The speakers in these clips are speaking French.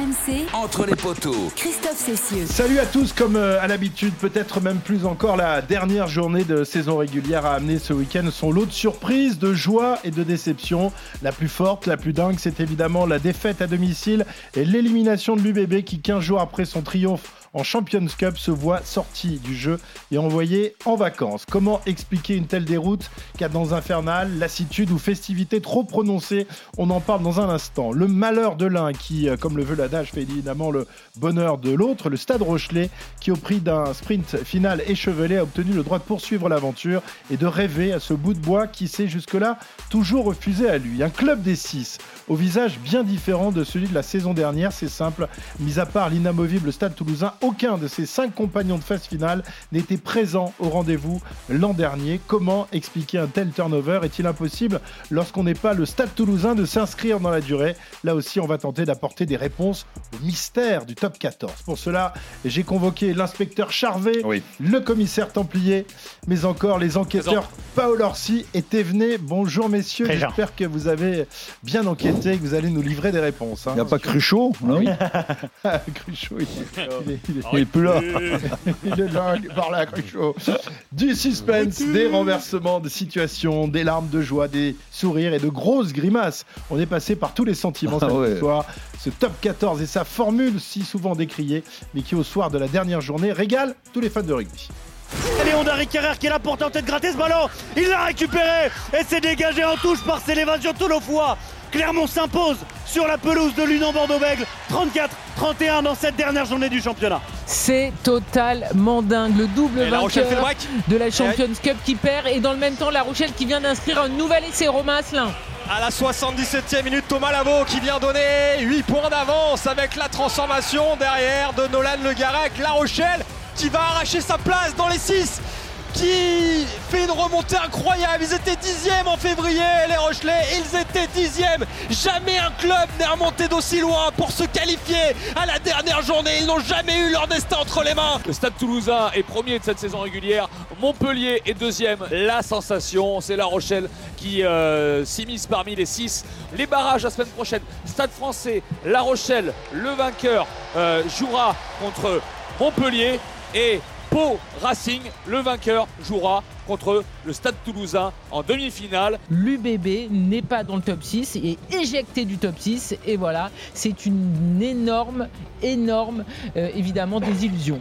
RMC, entre les poteaux, Christophe Cessieux. Salut à tous, comme à l'habitude, peut-être même plus encore, la dernière journée de saison régulière a amené ce week-end son lot de surprises, de joie et de déception. La plus forte, la plus dingue, c'est évidemment la défaite à domicile et l'élimination de l'UBB qui, 15 jours après son triomphe en Champions Cup, se voit sorti du jeu et envoyé en vacances. Comment expliquer une telle déroute? Cadence infernale, lassitude ou festivité trop prononcée? On en parle dans un instant. Le malheur de l'un qui, comme le veut l'adage, fait évidemment le bonheur de l'autre. Le Stade Rochelais qui, au prix d'un sprint final échevelé, a obtenu le droit de poursuivre l'aventure et de rêver à ce bout de bois qui s'est jusque-là toujours refusé à lui. Un club des 6 au visage bien différent de celui de la saison dernière, c'est simple. Mis à part l'inamovible Stade Toulousain, aucun de ses 5 compagnons de phase finale n'était présent au rendez-vous l'an dernier. Comment expliquer un tel turnover? Est-il impossible, lorsqu'on n'est pas le Stade Toulousain, de s'inscrire dans la durée? Là aussi, on va tenter d'apporter des réponses au mystère du top 14. Pour cela, j'ai convoqué l'inspecteur Charvet, le commissaire Templier, mais encore les enquêteurs Paul Orsi et Thévenet. Bonjour messieurs, j'espère que vous avez bien enquêté et que vous allez nous livrer des réponses. Il n'y a pas Cruchot, non? Cruchot, il est plus là. Il est là, par là, Cruchot. Du suspense, des renversements de situation, des larmes de joie, des sourires et de grosses grimaces. On est passé par tous les sentiments cette soir. Ce top 14 et sa formule si souvent décriée, mais qui au soir de la dernière journée régale tous les fans de rugby. Léon Darry-Carrère qui est là pour tenter de gratter ce ballon. Il l'a récupéré et c'est dégagé en touche par Célévasion Tolofoa. Clermont s'impose sur la pelouse de l'Union Bordeaux-Bègles, 34-31 dans cette dernière journée du championnat. C'est totalement dingue, le double vainqueur de la Champions Cup qui perd, et dans le même temps La Rochelle qui vient d'inscrire un nouvel essai. Romain Asselin. À la 77e minute, Thomas Lavaux qui vient donner 8 points d'avance avec la transformation derrière de Nolan Le Garec. La Rochelle qui va arracher sa place dans les 6, qui fait une remontée incroyable. Ils étaient 10e en février, les Rochelais, ils étaient 10e. Jamais un club n'est remonté d'aussi loin pour se qualifier à la dernière journée. Ils n'ont jamais eu leur destin entre les mains. Le Stade Toulousain est premier de cette saison régulière, Montpellier est deuxième. La sensation, c'est La Rochelle qui s'immisce parmi les 6. Les barrages la semaine prochaine, Stade Français, La Rochelle, le vainqueur jouera contre Montpellier, et Pau Racing, le vainqueur, jouera contre le Stade Toulousain en demi-finale. L'UBB n'est pas dans le top 6, il est éjecté du top 6, et voilà, c'est une énorme évidemment désillusion.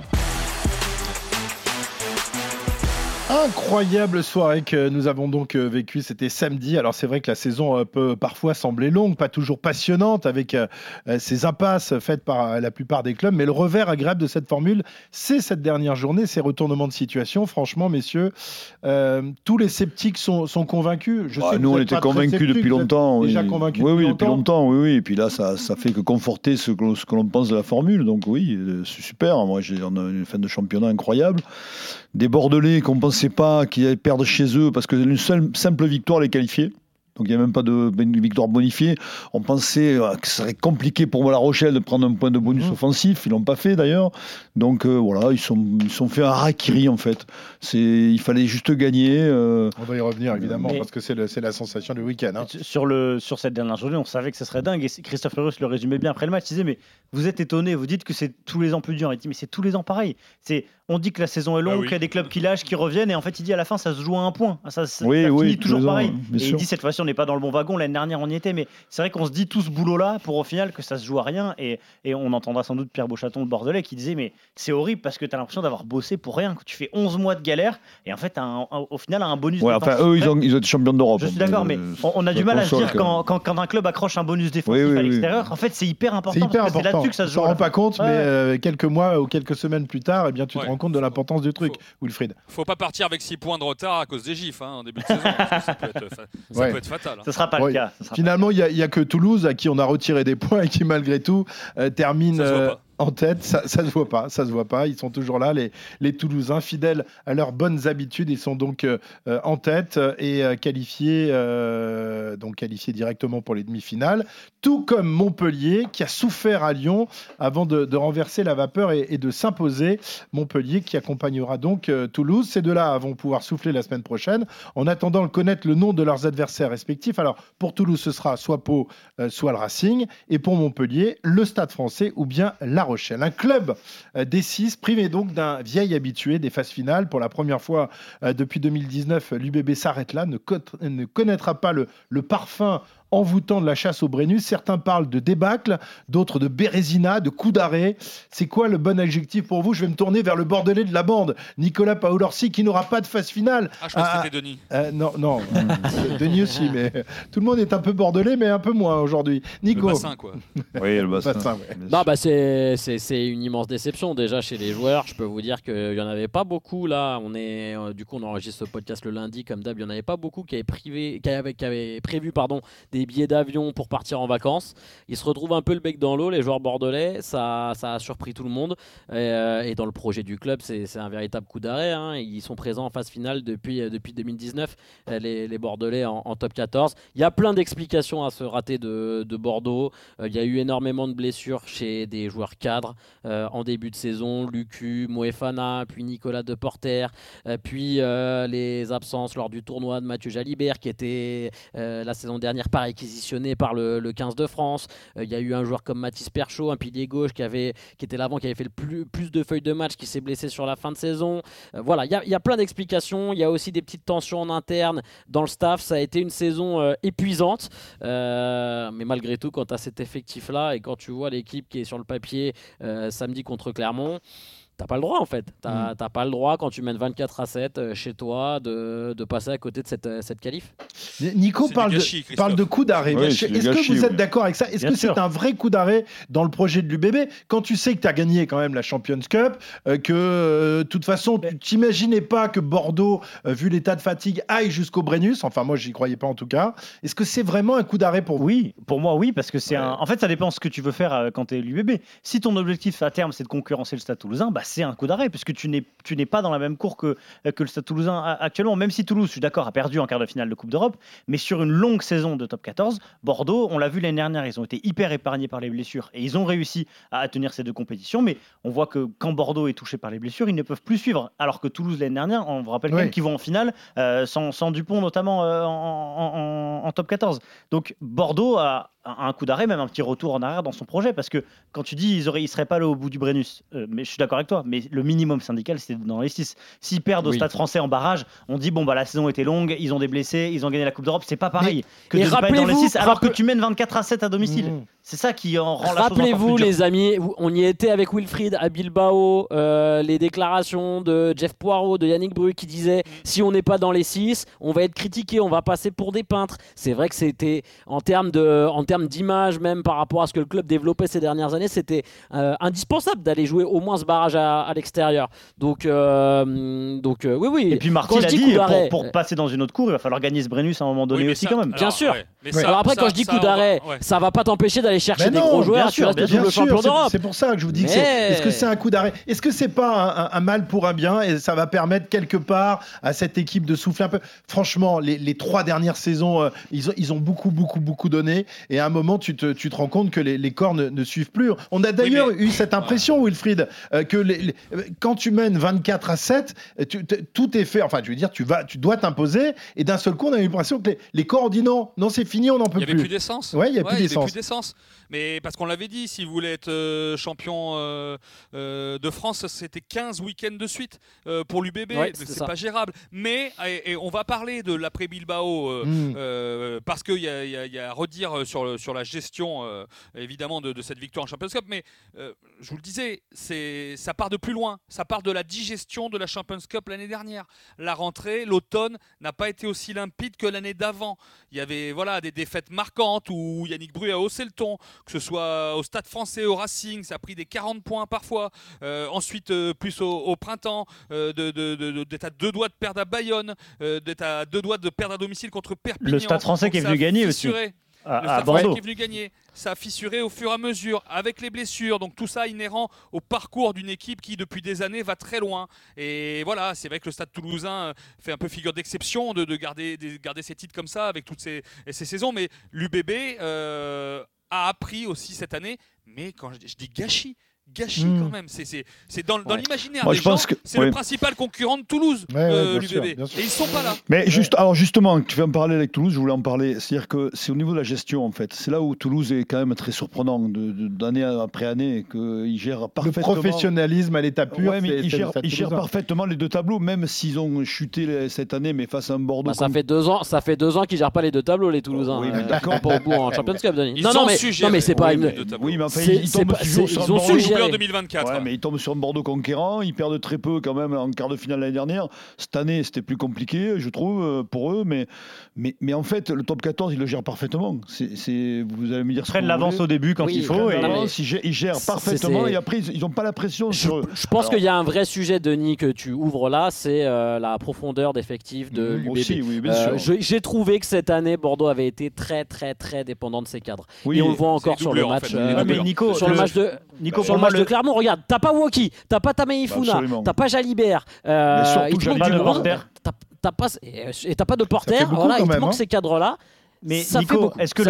Incroyable soirée que nous avons donc vécue, c'était samedi. Alors c'est vrai que la saison peut parfois sembler longue, pas toujours passionnante, avec ces impasses faites par la plupart des clubs, mais le revers agréable de cette formule, c'est cette dernière journée, ces retournements de situation. Franchement, messieurs, tous les sceptiques sont convaincus. Nous, on était convaincus depuis longtemps. Déjà convaincus depuis longtemps. Et puis là, ça fait que conforter ce que l'on pense de la formule. Donc oui, c'est super. Moi, on a une fin de championnat incroyable. Des Bordelais qu'on ne pensait pas qu'ils allaient perdre chez eux parce qu'une seule simple victoire les qualifiait. Donc il n'y a même pas de victoire bonifiée. On pensait que ce serait compliqué pour La Rochelle de prendre un point de bonus offensif. Ils ne l'ont pas fait d'ailleurs. Donc voilà, ils sont fait un harakiri en fait. Il fallait juste gagner. On va y revenir évidemment parce que c'est la sensation du week-end. Hein. Sur cette dernière journée, on savait que ce serait dingue. Et Christophe Leroux le résumait bien après le match. Il disait mais vous êtes étonnés, vous dites que c'est tous les ans plus dur. Il dit mais c'est tous les ans pareil. On dit que la saison est longue, qu'il y a des clubs qui lâchent, qui reviennent, et en fait il dit à la fin ça se joue à un point. Ça finit toujours pareil. Et il dit cette fois-ci on n'est pas dans le bon wagon. L'année dernière on y était, mais c'est vrai qu'on se dit tout ce boulot-là pour au final que ça se joue à rien. Et on entendra sans doute Pierre Beauchaton, le Bordelais, qui disait mais c'est horrible parce que tu as l'impression d'avoir bossé pour rien. Que tu fais 11 mois de galère et en fait au final un bonus. Eux ils ont été champions d'Europe. Je suis d'accord, mais on a du mal à se dire quand un club accroche un bonus défensif à l'extérieur, en fait c'est hyper important. C'est hyper important. C'est là-dessus que ça se joue. On ne s'en rend pas compte, mais quelques mois ou quelques semaines plus tard, tu te rends compte de l'importance du truc, Wilfried. Faut pas partir avec 6 points de retard à cause des gifs en début de saison. Ça peut être fatal. Ce sera pas le cas. Finalement, il y a que Toulouse à qui on a retiré des points et qui malgré tout termine En tête, ça se voit pas. Ils sont toujours là, les Toulousains, fidèles à leurs bonnes habitudes. Ils sont donc en tête et qualifiés directement pour les demi-finales. Tout comme Montpellier, qui a souffert à Lyon avant de renverser la vapeur et de s'imposer. Montpellier qui accompagnera donc Toulouse. Ces deux-là vont pouvoir souffler la semaine prochaine. En attendant de connaître le nom de leurs adversaires respectifs. Alors, pour Toulouse, ce sera soit Pau, soit le Racing. Et pour Montpellier, le Stade Français ou bien La Rochelle. Un club des 6 privé donc d'un vieil habitué des phases finales. Pour la première fois depuis 2019, l'UBB s'arrête là, ne connaîtra pas le parfum envoûtant de la chasse au Brennus. Certains parlent de débâcle, d'autres de bérésina, de coup d'arrêt. C'est quoi le bon adjectif pour vous ? Je vais me tourner vers le Bordelais de la bande, Nicolas Paolorsi, qui n'aura pas de phase finale. Ah, je crois que c'était Denis. Non, Denis aussi, mais tout le monde est un peu bordelais, mais un peu moins aujourd'hui. Nico. Le bassin, quoi. Oui, le bassin. Ouais. Non, c'est une immense déception déjà chez les joueurs. Je peux vous dire qu'il n'y en avait pas beaucoup là. On enregistre ce podcast le lundi comme d'hab. Il n'y en avait pas beaucoup qui avaient prévu des billets d'avion pour partir en vacances. Ils se retrouvent un peu le bec dans l'eau, les joueurs bordelais. Ça a surpris tout le monde. Et dans le projet du club, c'est un véritable coup d'arrêt. Hein. Ils sont présents en phase finale depuis 2019, les Bordelais en top 14. Il y a plein d'explications à ce raté de Bordeaux. Il y a eu énormément de blessures chez des joueurs cadres en début de saison. Lucu, Moefana, puis Nicolas Deporter, puis les absences lors du tournoi de Mathieu Jalibert qui était la saison dernière pas réquisitionné par le 15 de France. Il y a eu un joueur comme Mathis Perchaud, un pilier gauche qui était l'avant, qui avait fait le plus de feuilles de match, qui s'est blessé sur la fin de saison. Voilà, il y a plein d'explications. Il y a aussi des petites tensions en interne dans le staff. Ça a été une saison épuisante. Mais malgré tout, quand tu as cet effectif-là et quand tu vois l'équipe qui est sur le papier samedi contre Clermont, t'as pas le droit en fait. T'as pas le droit quand tu mènes 24-7 chez toi de passer à côté de cette qualif. Nico parle de coup d'arrêt. Oui, Est-ce que vous êtes d'accord avec ça ? Est-ce que c'est un vrai coup d'arrêt dans le projet de l'UBB quand tu sais que tu as gagné quand même la Champions Cup, que de toute façon tu t'imaginais pas que Bordeaux, vu l'état de fatigue, aille jusqu'au Brennus. Enfin moi j'y croyais pas en tout cas. Est-ce que c'est vraiment un coup d'arrêt pour vous ? Oui, pour moi oui, parce que en fait ça dépend de ce que tu veux faire quand tu es l'UBB. Si ton objectif à terme c'est de concurrencer le Stade Toulousain, c'est un coup d'arrêt, puisque tu n'es pas dans la même cour que le Stade Toulousain actuellement, même si Toulouse, je suis d'accord, a perdu en quart de finale de Coupe d'Europe, mais sur une longue saison de top 14, Bordeaux, on l'a vu l'année dernière, ils ont été hyper épargnés par les blessures, et ils ont réussi à tenir ces deux compétitions, mais on voit que quand Bordeaux est touché par les blessures, ils ne peuvent plus suivre, alors que Toulouse l'année dernière, on vous rappelle même qu'ils vont en finale, sans Dupont notamment en top 14. Donc Bordeaux a un coup d'arrêt, même un petit retour en arrière dans son projet, parce que quand tu dis ils seraient pas allés au bout du Brennus, mais je suis d'accord avec toi, mais le minimum syndical c'était dans les 6. S'ils perdent au Stade Français en barrage, on dit la saison était longue, ils ont des blessés, ils ont gagné la Coupe d'Europe, c'est pas pareil que de ne pas être dans les 6 alors que tu mènes 24-7 à domicile. C'est ça qui en rend la chose encore plus dure. Rappelez-vous les amis, on y était avec Wilfried à Bilbao, les déclarations de Jeff Poirot, de Yannick Bru qui disaient si on n'est pas dans les 6, on va être critiqué, on va passer pour des peintres. C'est vrai que c'était en termes d'image, même par rapport à ce que le club développait ces dernières années, c'était indispensable d'aller jouer au moins ce barrage à l'extérieur. Donc oui. Et puis Marty l'a dit, pour passer dans une autre cour, il va falloir gagner ce Brennus à un moment donné aussi quand même. Bien sûr. Alors après, quand je dis coup d'arrêt, ça va pas t'empêcher d'aller chercher des gros joueurs. Tu restes double champion d'Europe. C'est pour ça que je vous dis que est-ce que c'est un coup d'arrêt ? Est-ce que c'est pas un mal pour un bien et ça va permettre quelque part à cette équipe de souffler un peu ? Franchement, les 3 dernières saisons, ils ont beaucoup donné et à un moment tu te rends compte que les corps ne suivent plus. On a d'ailleurs eu cette impression, Wilfried, que quand tu mènes 24-7, tout est fait. Enfin, je veux dire, tu dois t'imposer et d'un seul coup, on a eu l'impression que les corps ont dit non, c'est fini, on n'en peut plus. Il n'y avait plus d'essence. Ouais, il n'y a plus d'essence. Mais parce qu'on l'avait dit, si vous voulez être champion de France, c'était 15 week-ends de suite pour l'UBB. C'est pas gérable. Mais et on va parler de l'après Bilbao parce qu'il y a à redire sur la gestion évidemment de cette victoire en Champions Cup. Mais je vous le disais, ça part de plus loin. Ça part de la digestion de la Champions Cup l'année dernière. La rentrée, l'automne n'a pas été aussi limpide que l'année d'avant. Il y avait des défaites marquantes où Yannick Bru a haussé le ton, que ce soit au Stade Français, au Racing, ça a pris des 40 points parfois. Ensuite, plus au printemps, d'être à 2 doigts de perdre à Bayonne, d'être à 2 doigts de perdre à domicile contre Perpignan. Le Stade Français qui est venu gagner aussi. Le Stade Français qui est venu gagner, ça a fissuré au fur et à mesure, avec les blessures. Donc tout ça inhérent au parcours d'une équipe qui, depuis des années, va très loin. Et voilà, c'est vrai que le Stade Toulousain fait un peu figure d'exception de garder ses titres comme ça avec toutes ces saisons. Mais l'UBB a appris aussi cette année. Mais quand je dis gâchis quand même, c'est dans l'imaginaire des gens, c'est le principal concurrent de Toulouse, l'UBB, et ils sont pas là. Mais justement, tu fais en parler avec Toulouse, je voulais en parler, c'est-à-dire que c'est au niveau de la gestion en fait, c'est là où Toulouse est quand même très surprenant d'année après année, qu'il gère parfaitement. Le professionnalisme à l'état pur, mais il gère parfaitement les deux tableaux, même s'ils ont chuté cette année, mais face à un Bordeaux. Ça fait 2 ans qu'ils gèrent pas les deux tableaux, les Toulousains. Oui, d'accord. Pas au bout en Champions Cup, Denis. Ils ont su gérer. Non mais c'est pas une. Oui, mais enfin ils ont su en 2024. Ouais, mais ils tombent sur un Bordeaux conquérant, ils perdent très peu quand même en quart de finale l'année dernière. Cette année, c'était plus compliqué, je trouve, pour eux, mais en fait, le top 14, ils le gèrent parfaitement. Vous allez me dire. Ils prennent l'avance au début quand il faut. Ils gèrent parfaitement et après, ils n'ont pas la pression sur eux. Je pense qu'il y a un vrai sujet, Denis, que tu ouvres là, c'est la profondeur d'effectif de l'UBB. Aussi, oui, bien sûr. J'ai trouvé que cette année, Bordeaux avait été très, très, très dépendant de ses cadres. Oui, et on le voit encore sur le match. Nico, sur le match de Clermont, regarde, t'as pas Woki, t'as pas Tamei Funa, t'as pas Jalibert, il te manque du monde, t'as pas de porter, voilà, il te manque ces cadres-là. Mais ça Nico,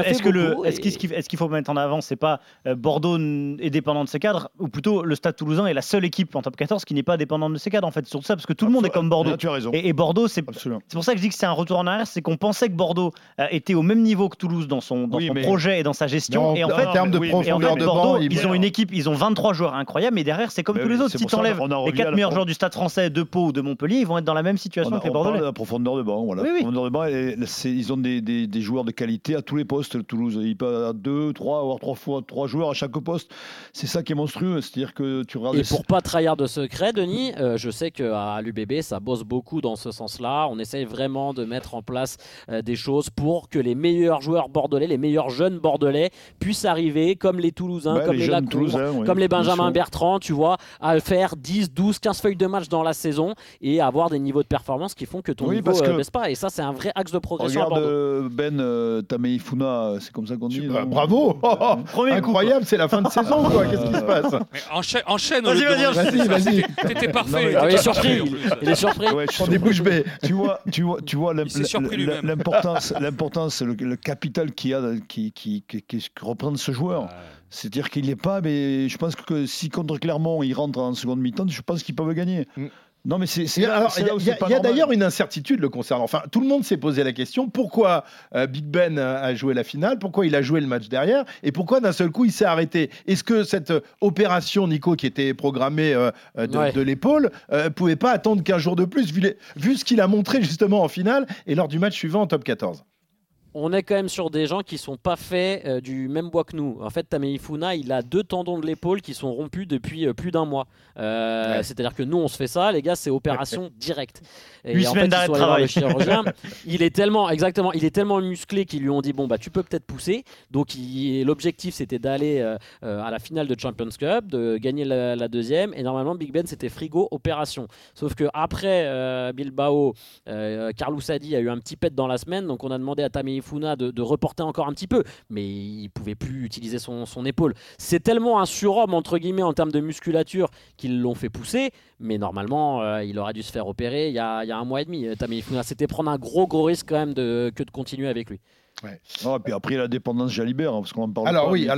est-ce qu'il faut mettre en avant, c'est pas Bordeaux est dépendant de ses cadres, ou plutôt le Stade Toulousain est la seule équipe en top 14 qui n'est pas dépendante de ses cadres en fait, sur ça, parce que tout le monde est comme Bordeaux. Là, tu as raison. Et Bordeaux, c'est pour ça que je dis que c'est un retour en arrière, c'est qu'on pensait que Bordeaux était au même niveau que Toulouse dans son projet et dans sa gestion. Et en fait, en termes de profondeur de Bordeaux, banc, ils ont une équipe, ils ont 23 joueurs incroyables, mais derrière, c'est comme tous les autres. Si tu enlèves les 4 meilleurs joueurs du Stade Français, de Pau ou de Montpellier, ils vont être dans la même situation que les Bordelais. La profondeur de banc, voilà. Profondeur de banc, ils ont des joueurs de qualité à tous les postes, Toulouse. Il peut à 2, 3, voire 3 joueurs à chaque poste. C'est ça qui est monstrueux. C'est-à-dire que tu regardes. Et pour pas trahir de secret, Denis, je sais qu'à l'UBB, ça bosse beaucoup dans ce sens-là. On essaye vraiment de mettre en place des choses pour que les meilleurs joueurs bordelais, les meilleurs jeunes bordelais puissent arriver, comme les Toulousains, comme les Lacour, comme les Benjamin Bertrand, tu vois, à faire 10, 12, 15 feuilles de match dans la saison et avoir des niveaux de performance qui font que ton niveau ne baisse pas. Et ça, c'est un vrai axe de progression à Bordeaux. Tamei Funa, c'est comme ça qu'on dit. Bravo, incroyable, c'est la fin de saison, quoi. Qu'est-ce qui se passe? Enchaîne. Vas-y. T'étais parfait. Il est surpris. Il est surpris. On est bouche bée. Tu vois l'importance, le capital qu'il y a, qui représente ce joueur. C'est-à-dire qu'il n'est pas, mais je pense que si contre Clermont, il rentre en seconde mi-temps, je pense qu'ils peuvent gagner. Non, mais il y a d'ailleurs une incertitude le concernant. Enfin, tout le monde s'est posé la question pourquoi Big Ben a joué la finale, pourquoi il a joué le match derrière, et pourquoi d'un seul coup il s'est arrêté. Est-ce que cette opération, Nico, qui était programmée de l'épaule, pouvait pas attendre 15 jours de plus, vu ce qu'il a montré justement en finale et lors du match suivant en top 14? On est quand même sur des gens qui sont pas faits du même bois que nous. En fait, Tamei Funa, il a 2 tendons de l'épaule qui sont rompus depuis plus d'1 mois. C'est-à-dire que nous, on se fait ça, les gars, c'est opération directe. 8 semaines d'arrêt de travail. Il est tellement musclé qu'ils lui ont dit bon bah tu peux peut-être pousser. Donc l'objectif c'était d'aller à la finale de Champions Cup, de gagner la deuxième. Et normalement, Big Ben c'était frigo opération. Sauf que après Bilbao, Carlos Sadi a eu un petit pet dans la semaine, donc on a demandé à Tamei Funa de reporter encore un petit peu, mais il pouvait plus utiliser son épaule. C'est tellement un surhomme entre guillemets en termes de musculature qu'ils l'ont fait pousser, mais normalement il aurait dû se faire opérer il y a 1 mois et demi. Tamei Funa, c'était prendre un gros risque quand même que de continuer avec lui. Ouais. Et puis après la dépendance Jalibert, parce qu'on en parle.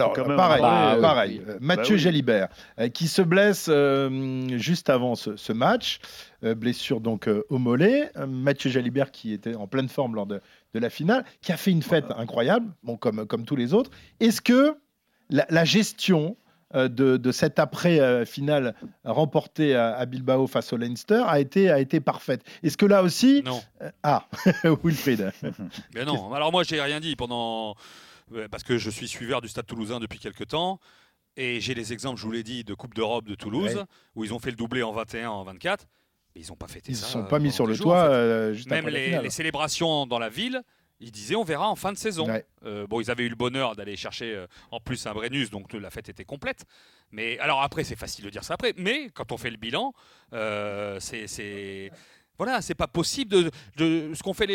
Pareil. Mathieu Jalibert qui se blesse juste avant ce match, blessure donc au mollet. Mathieu Jalibert qui était en pleine forme lors de la finale, qui a fait une fête incroyable, comme tous les autres. Est-ce que la gestion de cette après-finale remportée à Bilbao face au Leinster a été parfaite? Est-ce que là aussi... Non. Wilfried. Mais non, alors moi j'ai rien dit parce que je suis suiveur du Stade Toulousain depuis quelques temps et j'ai les exemples, je vous l'ai dit, de Coupe d'Europe de Toulouse où ils ont fait le doublé en 21, en 24 et ils n'ont pas fêté ça. Ils ne se sont pas mis sur le toit juste même après la finale. Les célébrations dans la ville, ils disaient on verra en fin de saison. Ouais. Ils avaient eu le bonheur d'aller chercher en plus un Brennus, donc la fête était complète. Mais alors après, c'est facile de dire ça après. Mais quand on fait le bilan, Voilà, c'est pas possible de ce qu'on fait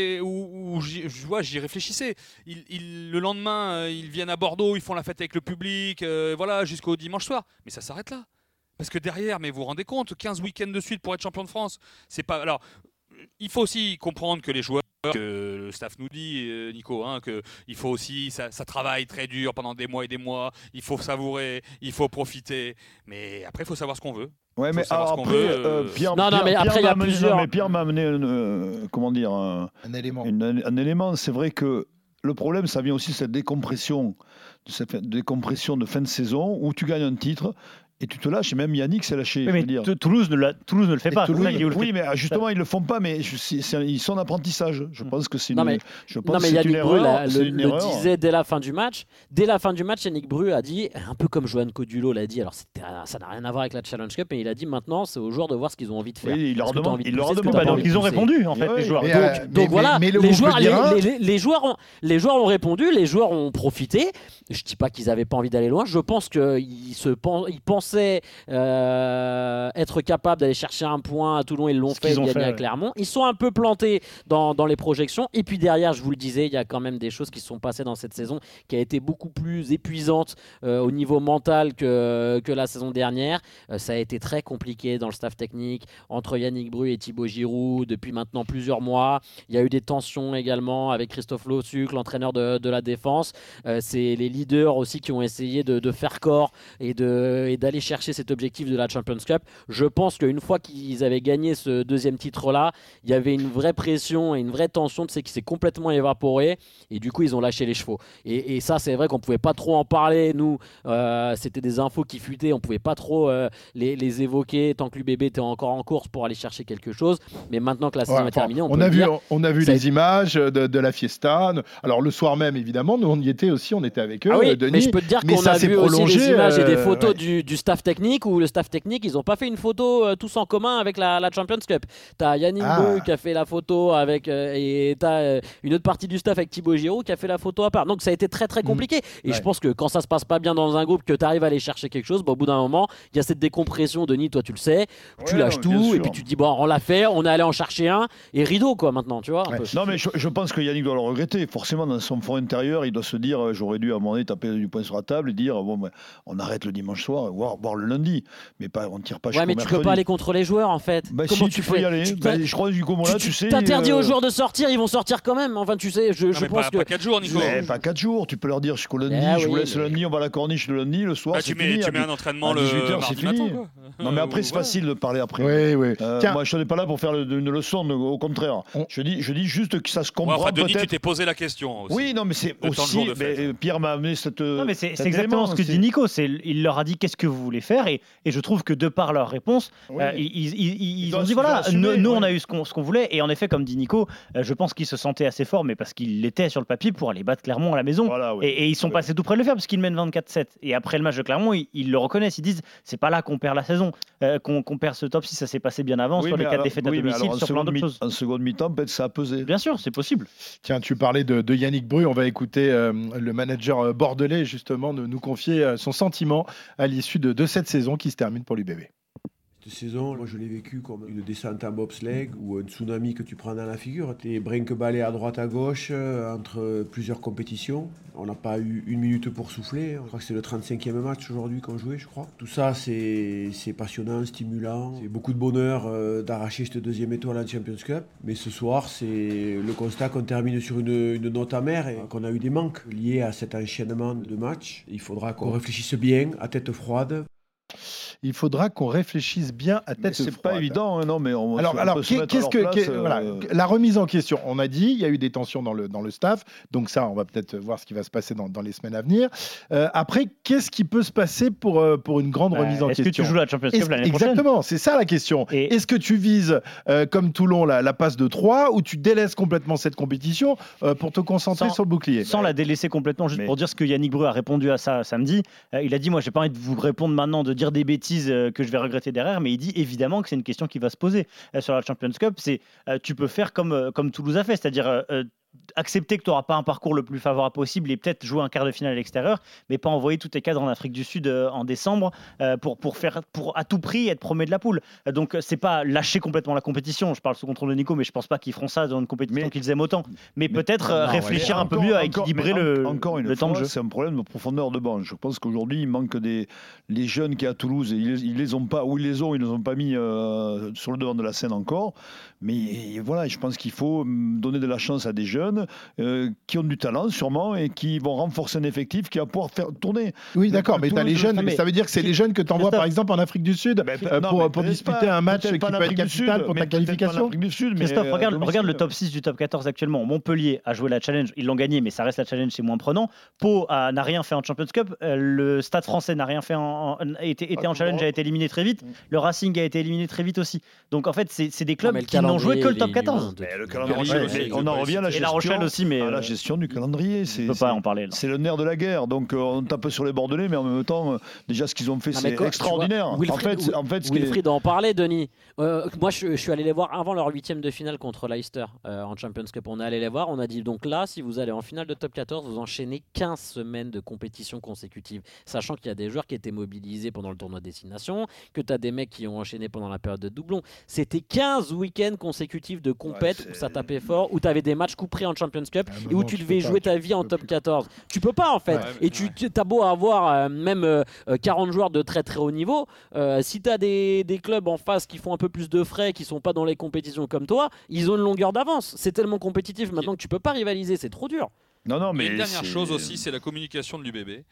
j'y réfléchissais. Le lendemain, ils viennent à Bordeaux, ils font la fête avec le public, voilà, jusqu'au dimanche soir. Mais ça s'arrête là. Parce que derrière, mais vous vous rendez compte, 15 week-ends de suite pour être champion de France, c'est pas. Alors, il faut aussi comprendre que les joueurs, que le staff nous dit, Nico, qu'il faut aussi, ça travaille très dur pendant des mois et des mois, il faut savourer, il faut profiter, mais après il faut savoir ce qu'on veut. Ouais, mais alors après, Pierre m'a amené un élément. Un élément, c'est vrai que le problème, ça vient aussi de cette décompression de fin de saison où tu gagnes un titre. Et tu te lâches, et même Yannick s'est lâché. Oui, mais Toulouse ne le fait pas. Oui, mais justement, ils ne le font pas, mais ils sont en apprentissage. Je pense que c'est une Yannick Bru le disait dès la fin du match. Dès la fin du match, Yannick Bru a dit, un peu comme Johan Codulo l'a dit, alors ça n'a rien à voir avec la Challenge Cup, mais il a dit maintenant, c'est aux joueurs de voir ce qu'ils ont envie de faire. Oui, il leur demande. Donc ils ont répondu, en fait, les joueurs. Donc voilà, les joueurs ont répondu, les joueurs ont profité. Je ne dis pas qu'ils n'avaient pas envie d'aller loin, je pense qu'ils pensaient être capables d'aller chercher un point à Toulon, ils l'ont fait, ils gagné à Clermont. Ils sont un peu plantés dans les projections. Et puis derrière, je vous le disais, il y a quand même des choses qui se sont passées dans cette saison qui a été beaucoup plus épuisante au niveau mental que la saison dernière. Ça a été très compliqué dans le staff technique entre Yannick Bru et Thibaut Giroud depuis maintenant plusieurs mois. Il y a eu des tensions également avec Christophe Lossuc, l'entraîneur de la défense. C'est les leaders aussi qui ont essayé de faire corps et d'aller chercher cet objectif de la Champions Cup. Je pense qu'une fois qu'ils avaient gagné ce deuxième titre-là, il y avait une vraie pression et une vraie tension qui s'est complètement évaporée et du coup ils ont lâché les chevaux. Et ça c'est vrai qu'on pouvait pas trop en parler, nous c'était des infos qui fuitaient, on pouvait pas trop les évoquer tant que l'UBB était encore en course pour aller chercher quelque chose, mais maintenant que la saison est terminée, on a vu les images de la fiesta. Alors le soir même évidemment, nous on y était aussi, on était avec eux, Denis, mais je peux te dire qu'on a vu aussi des images et des photos du staff technique, où le staff technique, ils n'ont pas fait une photo tous en commun avec la Champions Cup. T'as Yannick Bru qui a fait la photo avec et t'as une autre partie du staff avec Thibaut Giroud qui a fait la photo à part. Donc ça a été très très compliqué. Et je pense que quand ça se passe pas bien dans un groupe, que tu arrives à aller chercher quelque chose, au bout d'un moment, il y a cette décompression. Denis, toi tu le sais, tu lâches tout et puis tu te dis bon, on l'a fait, on est allé en chercher un et rideau quoi maintenant, tu vois. Un peu. Non mais je pense que Yannick doit le regretter. Forcément dans son fond intérieur, il doit se dire j'aurais dû à un moment donné taper du poing sur la table et dire bon on arrête le dimanche soir, voire le lundi. Mais on ne tire pas mais tu peux pas aller contre les joueurs en fait. Comment tu peux y aller je crois du coup là tu sais. T'interdis aux joueurs de sortir, ils vont sortir quand même. Enfin tu sais, je pense que pas 4 jours, Nico. Pas 4 jours, tu peux leur dire jusqu'au lundi, je vous laisse le lundi, on va à la corniche le lundi, le soir tu mets un entraînement le 18h, mardi c'est fini. matin, non mais après c'est facile de parler après. Oui. Moi je n'ai pas là pour faire une leçon, au contraire. Je dis juste que ça se comprend peut-être. Denis, tu t'es posé la question aussi. Oui, non mais c'est aussi Pierre m'a amené cette. Non mais c'est exactement ce que dit Nico, il leur a dit qu'est-ce que vous voulez faire et je trouve que de par leur réponse, ils ont dit voilà, nous on a eu ce qu'on voulait et en effet comme dit Nico, je pense qu'ils se sentaient assez forts mais parce qu'ils l'étaient sur le papier pour aller battre Clermont à la maison et ils sont passés tout près de le faire parce qu'ils mènent 24-7 et après le match de Clermont ils le reconnaissent, ils disent c'est pas là qu'on perd la saison, qu'on perd ce top 6, ça s'est passé bien avant sur les 4 défaites à domicile, sur plein d'autres choses. En seconde mi-temps peut-être ça a pesé. Bien sûr, c'est possible. Tiens, tu parlais de Yannick Bru, on va écouter le manager bordelais justement nous confier son sentiment à l'issue de cette saison qui se termine pour l'UBB. Cette saison, moi je l'ai vécu comme une descente en bobsleigh ou un tsunami que tu prends dans la figure. Tu es brinque-ballé à droite à gauche entre plusieurs compétitions. On n'a pas eu une minute pour souffler. Je crois que c'est le 35e match aujourd'hui qu'on jouait, je crois. Tout ça, c'est passionnant, stimulant. C'est beaucoup de bonheur d'arracher cette deuxième étoile en Champions Cup. Mais ce soir, c'est le constat qu'on termine sur une note amère et qu'on a eu des manques liés à cet enchaînement de matchs. Il faudra qu'on réfléchisse bien, à tête froide. Il faudra qu'on réfléchisse bien à tête froide. C'est pas évident, non, mais on alors qu'est-ce que voilà, la remise en question. On a dit, il y a eu des tensions dans le staff, donc ça, on va peut-être voir ce qui va se passer dans les semaines à venir. Après, qu'est-ce qui peut se passer pour une grande remise en question ? Est-ce que tu joues la Champions Cup l'année prochaine ? Exactement, c'est ça la question. Est-ce que tu vises, comme Toulon, la passe de 3 ou tu délaisses complètement cette compétition pour te concentrer sur le bouclier ? Sans la délaisser complètement, juste pour dire ce que Yannick Bru a répondu à ça samedi. Il a dit, moi, j'ai pas envie de vous répondre maintenant, de dire des bêtises que je vais regretter derrière, mais il dit évidemment que c'est une question qui va se poser sur la Champions Cup. Tu peux faire comme Toulouse a fait, c'est-à-dire accepter que tu n'auras pas un parcours le plus favorable possible et peut-être jouer un quart de finale à l'extérieur, mais pas envoyer tous tes cadres en Afrique du Sud en décembre pour à tout prix être premier de la poule. Donc c'est pas lâcher complètement la compétition. Je parle sous contrôle de Nico, mais je pense pas qu'ils feront ça dans une compétition qu'ils aiment autant. Mais peut-être réfléchir un peu mieux à équilibrer le temps de jeu. C'est un problème de profondeur de banc. Je pense qu'aujourd'hui il manque les jeunes qui à Toulouse, ils les ont pas, ou ils les ont pas mis sur le devant de la scène encore. Mais voilà, je pense qu'il faut donner de la chance à des jeunes qui ont du talent sûrement et qui vont renforcer un effectif qui va pouvoir faire tourner. Oui, d'accord, mais tu as les jeunes, mais ça veut dire que c'est les jeunes que tu envoies par exemple en Afrique du Sud pour disputer un match qui peut être capital pour ta qualification. Christophe, regarde le top 6 du top 14 actuellement. Montpellier a joué la Challenge, ils l'ont gagné, mais ça reste la Challenge, c'est moins prenant. Pau n'a rien fait en Champions Cup, le Stade Français n'a rien fait était en Challenge, a été éliminé très vite, le Racing a été éliminé très vite aussi. Donc en fait, c'est des clubs qui n'ont joué que le top 14. Le calendrier, on en revient à la gestion. Et La Rochelle aussi, mais la gestion du calendrier, on peut pas en parler. C'est le nerf de la guerre. Donc on tape sur les Bordelais, mais en même temps, déjà ce qu'ils ont fait, c'est extraordinaire. Wilfried en parlait, Denis. Moi, je suis allé les voir avant leur 8e de finale contre Leicester en Champions Cup. On est allé les voir. On a dit donc là, si vous allez en finale de top 14, vous enchaînez 15 semaines de compétition consécutive, sachant qu'il y a des joueurs qui étaient mobilisés pendant le tournoi Destination, que tu as des mecs qui ont enchaîné pendant la période de doublon. C'était 15 week-ends consécutifs de compète où ça tapait fort, où tu avais des matchs couperés en Champions Cup et où tu devais jouer ta vie en top 14. Tu peux pas en fait. Et tu as beau avoir même 40 joueurs de très très haut niveau, si tu as des clubs en face qui font un peu plus de frais, qui sont pas dans les compétitions comme toi, ils ont une longueur d'avance. C'est tellement compétitif maintenant que tu peux pas rivaliser, c'est trop dur. Non, mais une dernière chose aussi, c'est la communication de l'UBB.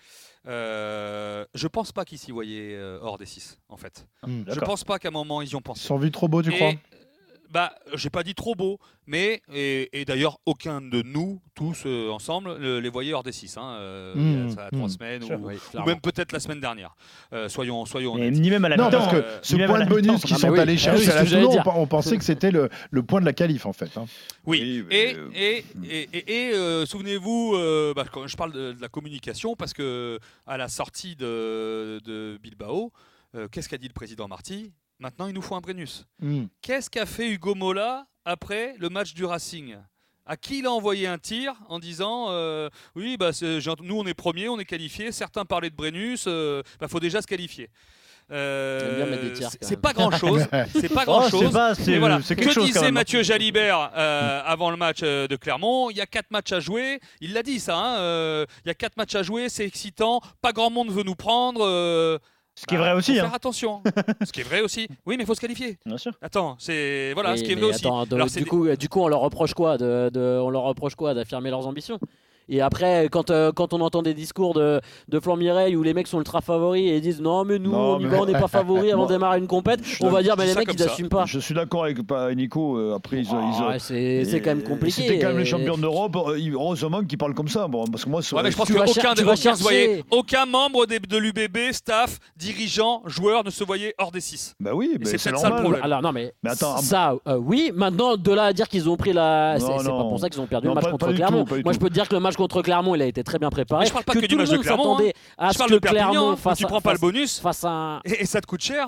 Je pense pas qu'ils s'y voyaient hors des 6, en fait. Je pense pas qu'à un moment ils y ont pensé. Ils sont vus trop beaux, tu crois? J'ai pas dit trop beau, mais et d'ailleurs aucun de nous tous ensemble les voyait hors des 6. Ça a 3 semaines ou même peut-être la semaine dernière. Soyons honnêtes. Ni même à la mi-temps. Non, parce que ce point de bonus qu'ils sont allés chercher à la Toulon, on pensait que c'était le point de la qualif en fait. Oui. Et souvenez-vous, quand je parle de la communication, parce que à la sortie de Bilbao, qu'est-ce qu'a dit le président Marty? Maintenant, il nous faut un Brennus. Qu'est-ce qu'a fait Hugo Mola après le match du Racing? À qui il a envoyé un tir en disant oui, nous on est premiers, on est qualifiés. Certains parlaient de Brennus, faut déjà se qualifier. C'est pas grand chose. C'est pas grand chose. Mais voilà. Que disait Mathieu Jalibert avant le match de Clermont? Il y a 4 matchs à jouer. Il l'a dit ça. Il y a 4 matchs à jouer, c'est excitant. Pas grand monde veut nous prendre. Ce qui est vrai aussi. Faut faire attention. Ce qui est vrai aussi. Oui, mais il faut se qualifier. Bien sûr. Attends, c'est voilà ce qui est vrai aussi. Alors, du coup, on leur reproche quoi d'affirmer leurs ambitions? Et après, quand on entend des discours de Flan Mireille où les mecs sont ultra favoris et ils disent non, mais nous, on n'est pas favoris avant de démarrer une compète, on va dire, mais les mecs, ils n'assument pas. Je suis d'accord avec Nico. Après, c'est quand même compliqué. C'était quand même les champions d'Europe. Heureusement qu'ils parlent comme ça. Bon, parce que moi, mais je pense qu'aucun membre de l'UBB, staff, dirigeant, joueur ne se voyait hors des 6. Bah oui, c'est peut-être ça le problème. Alors, non, mais attends, ça, oui. Maintenant, de là à dire qu'ils ont pris la. C'est pas pour ça qu'ils ont perdu le match contre Clermont. Moi, je peux te dire que le match contre Clermont, il a été très bien préparé. Mais je parle pas que du match de Clermont. Je parle de Clermont face tu prends pas le bonus et ça te coûte cher.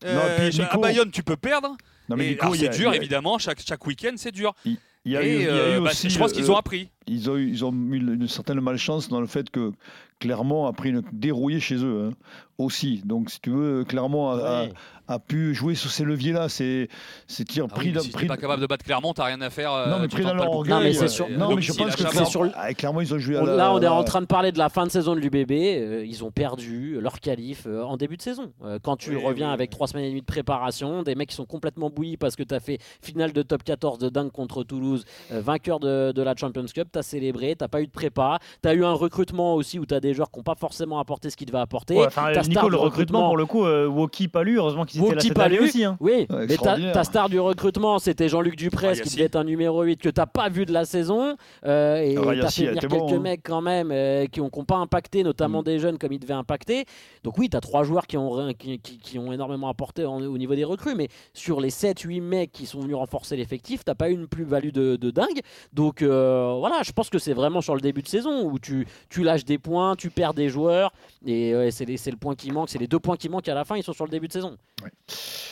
À Bayonne, tu peux perdre. C'est dur, évidemment. Chaque week-end, c'est dur. Il y a eu aussi, je pense qu'ils ont appris. Ils ont eu une certaine malchance dans le fait que Clermont a pris une dérouillée chez eux aussi. Donc, si tu veux, Clermont a pu jouer sur ces leviers-là. C'est tirs pris. Si tu n'es pas capable de battre Clermont, tu n'as rien à faire. Non, mais pris dans leur orgueil. Non, mais c'est sûr. Non, mais je pense que avec Clermont, ils ont joué à la. Là, on est en train de parler de la fin de saison de l'UBB. Ils ont perdu leur qualif en début de saison. Quand tu reviens avec 3 semaines et demie de préparation, des mecs qui sont complètement bouillis parce que tu as fait finale de top 14 de dingue contre Toulouse, vainqueur de la Champions Cup, tu as célébré, tu n'as pas eu de prépa, tu as eu un recrutement aussi où tu as des joueurs qui n'ont pas forcément apporté ce qu'ils devaient apporter. Nico, le recrutement, pour le coup, Woki Palu, heureusement qu'ils étaient là cette année aussi. Oui, mais ta star du recrutement, c'était Jean-Luc Duprez, qui devait être un numéro 8 que tu n'as pas vu de la saison. Et tu as fait venir quelques mecs quand même qui n'ont pas impacté, notamment des jeunes comme ils devaient impacter. Donc oui, tu as 3 joueurs qui ont énormément apporté au niveau des recrues, mais sur les 7-8 mecs qui sont venus renforcer l'effectif, tu n'as pas eu une plus-value de dingue. Donc voilà, je pense que c'est vraiment sur le début de saison où tu lâches des points, tu perds des joueurs, et c'est le point qui manque, c'est les 2 points qui manquent à la fin, ils sont sur le début de saison. Ouais.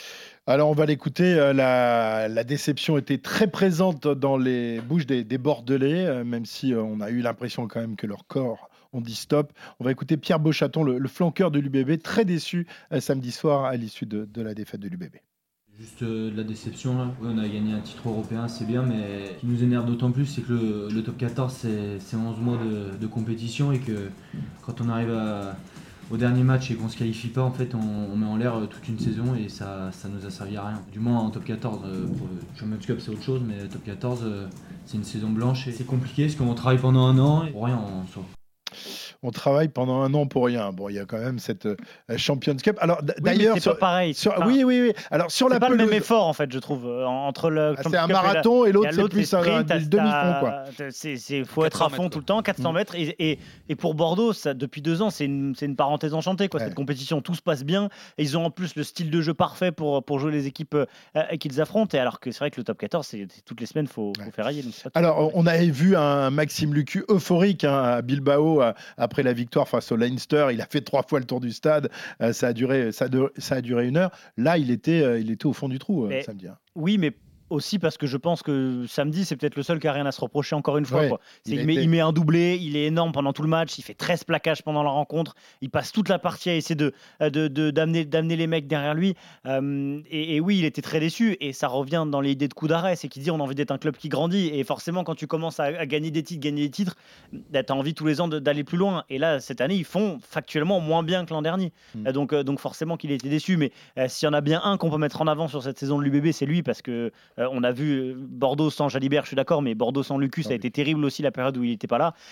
Alors on va l'écouter, la déception était très présente dans les bouches des Bordelais, même si on a eu l'impression quand même que leur corps ont dit stop. On va écouter Pierre Beauchaton, le flanqueur de l'UBB, très déçu samedi soir à l'issue de la défaite de l'UBB. Juste de la déception là. Ouais, on a gagné un titre européen, c'est bien, mais ce qui nous énerve d'autant plus, c'est que le top 14 c'est 11 mois de compétition et que quand on arrive au dernier match et qu'on se qualifie pas, en fait on met en l'air toute une saison et ça nous a servi à rien. Du moins en top 14, pour le Champions Cup c'est autre chose, mais top 14 c'est une saison blanche et c'est compliqué parce qu'on travaille pendant un an et pour rien en soi. On travaille pendant un an pour rien. Bon, il y a quand même cette Champions Cup. Alors d'ailleurs, c'est pas pareil. Oui. Alors sur la pas pelouse, le même effort en fait, je trouve, entre le. C'est un marathon et l'autre c'est plus un demi-fond quoi. C'est faut être à fond tout le temps, 400 mètres. Et pour Bordeaux, ça, depuis 2 ans, c'est une parenthèse enchantée quoi. Cette compétition, tout se passe bien. Et ils ont en plus le style de jeu parfait pour jouer les équipes qu'ils affrontent. Et alors que c'est vrai que le top 14, c'est toutes les semaines, faut faire railler. Alors on avait vu un Maxime Lucu euphorique à Bilbao après la victoire face au Leinster. Il a fait 3 fois le tour du stade. Ça a duré 1 heure. Là, il était au fond du trou samedi. Oui, mais aussi parce que je pense que samedi, c'est peut-être le seul qui n'a rien à se reprocher encore une fois. Ouais, quoi. Il met un doublé, il est énorme pendant tout le match, il fait 13 plaquages pendant la rencontre, il passe toute la partie à essayer d'amener les mecs derrière lui. Et oui, il était très déçu et ça revient dans l'idée de coup d'arrêt, c'est qu'il dit on a envie d'être un club qui grandit et forcément quand tu commences à gagner des titres, tu as envie tous les ans d'aller plus loin. Et là, cette année, ils font factuellement moins bien que l'an dernier. Donc forcément qu'il était déçu. Mais s'il y en a bien un qu'on peut mettre en avant sur cette saison de l'UBB, c'est lui parce que on a vu Bordeaux sans Jalibert, je suis d'accord, mais Bordeaux sans Lucu, ça a été terrible aussi la période où il n'était pas là.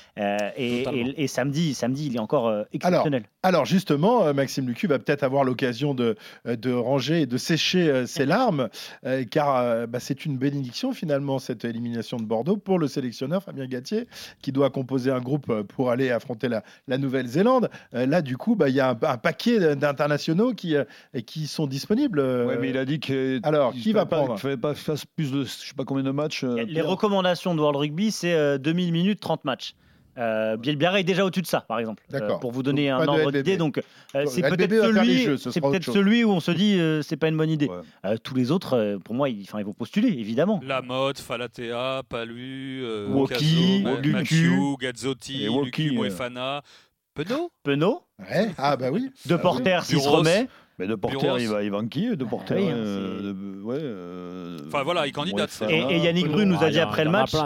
Et samedi, il est encore exceptionnel. Alors justement, Maxime Lucu va peut-être avoir l'occasion de ranger et de sécher ses larmes, car c'est une bénédiction finalement cette élimination de Bordeaux pour le sélectionneur Fabien Galtier, qui doit composer un groupe pour aller affronter la Nouvelle-Zélande. Là, du coup, il y a un paquet d'internationaux qui sont disponibles. Oui, mais il a dit que. Alors, qui va prendre ? Il ne fallait pas faire plus de, je sais pas combien de matchs. Les recommandations de World Rugby, c'est 2000 minutes, 30 matchs. Bielbiarré est déjà au-dessus de ça, par exemple. Pour vous donner un ordre d'idée. Donc, c'est peut-être celui où on se dit c'est pas une bonne idée. Tous les autres, pour moi, ils vont postuler, évidemment. Lamotte, Falatea, Palu, Woki, Mathieu, Gazzotti, Lucu, Moefana, Penaud. Ouais. Ah bah oui. De Porter, s'il se remet. Mais de Porter, il va en qui De Porter, enfin voilà, il candidate. Et Yannick Bru nous a dit après le match,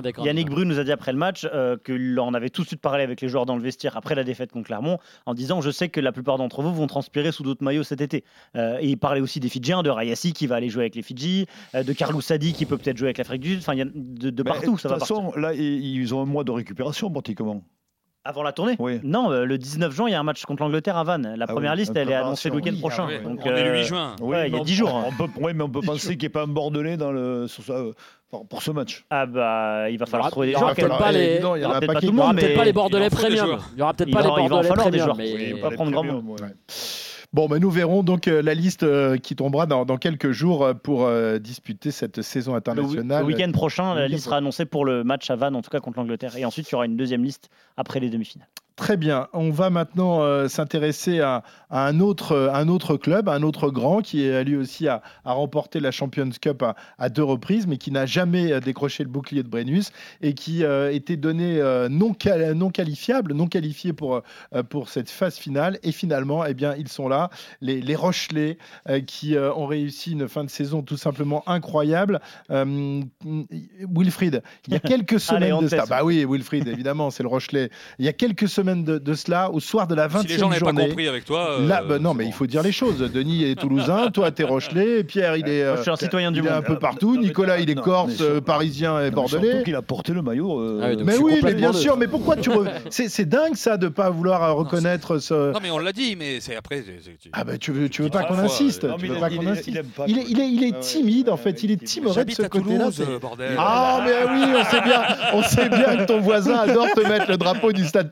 qu'on avait tout de suite parlé avec les joueurs dans le vestiaire après la défaite contre Clermont, en disant je sais que la plupart d'entre vous vont transpirer sous d'autres maillots cet été. Et il parlait aussi des Fidjiens, de Rayassi qui va aller jouer avec les Fidji, de Carlou Sadi qui peut peut-être jouer avec l'Afrique du Sud. Enfin, il y a de partout. De toute façon, là, ils ont un mois de récupération pratiquement. Avant la tournée ? Oui. Non, le 19 juin, il y a un match contre l'Angleterre à Vannes. La première liste, elle est annoncée le week-end prochain. Oui, donc, on est le 8 juin. Ouais, il y a 10 jours. Mais on peut penser qu'il n'y ait pas un Bordelais pour ce match. Ah bah, il va falloir trouver des joueurs. Il n'y aura peut-être pas les Bordelais premium. Il n'y aura peut-être pas les Bordelais premium. Il va prendre grand monde. Bon, nous verrons donc la liste qui tombera dans quelques jours pour disputer cette saison internationale. Le week-end prochain, la liste sera annoncée pour le match à Vannes, en tout cas contre l'Angleterre. Et ensuite, il y aura une deuxième liste après les demi-finales. Très bien. On va maintenant s'intéresser à un autre club, un autre grand qui a lui aussi a remporté la Champions Cup à 2 reprises, mais qui n'a jamais décroché le bouclier de Brennus et qui était donné non qualifié pour cette phase finale. Et finalement, ils sont là, les Rochelais, qui ont réussi une fin de saison tout simplement incroyable. Wilfried, il y a quelques semaines de ça. Bah oui, Wilfried, évidemment, c'est le Rochelais. Il y a quelques semaines de cela, au soir de la 20e journée. Si les gens n'avaient pas compris avec toi... non, mais il faut dire les choses. Denis est toulousain, toi t'es Rochelais, Pierre il est, je suis un citoyen du monde. Un peu partout, Nicolas il est corse, parisien et bordelais. Surtout qu'il a porté le maillot. Mais oui, mais bien sûr, mais pourquoi c'est dingue ça de pas vouloir reconnaître ce... Non mais on l'a dit, mais c'est après... Ah bah tu veux pas qu'on insiste. Il est timide en fait, il est timoré de ce côté-là. Bordel. Ah mais oui, on sait bien que ton voisin adore te mettre le drapeau du Stade Toulousain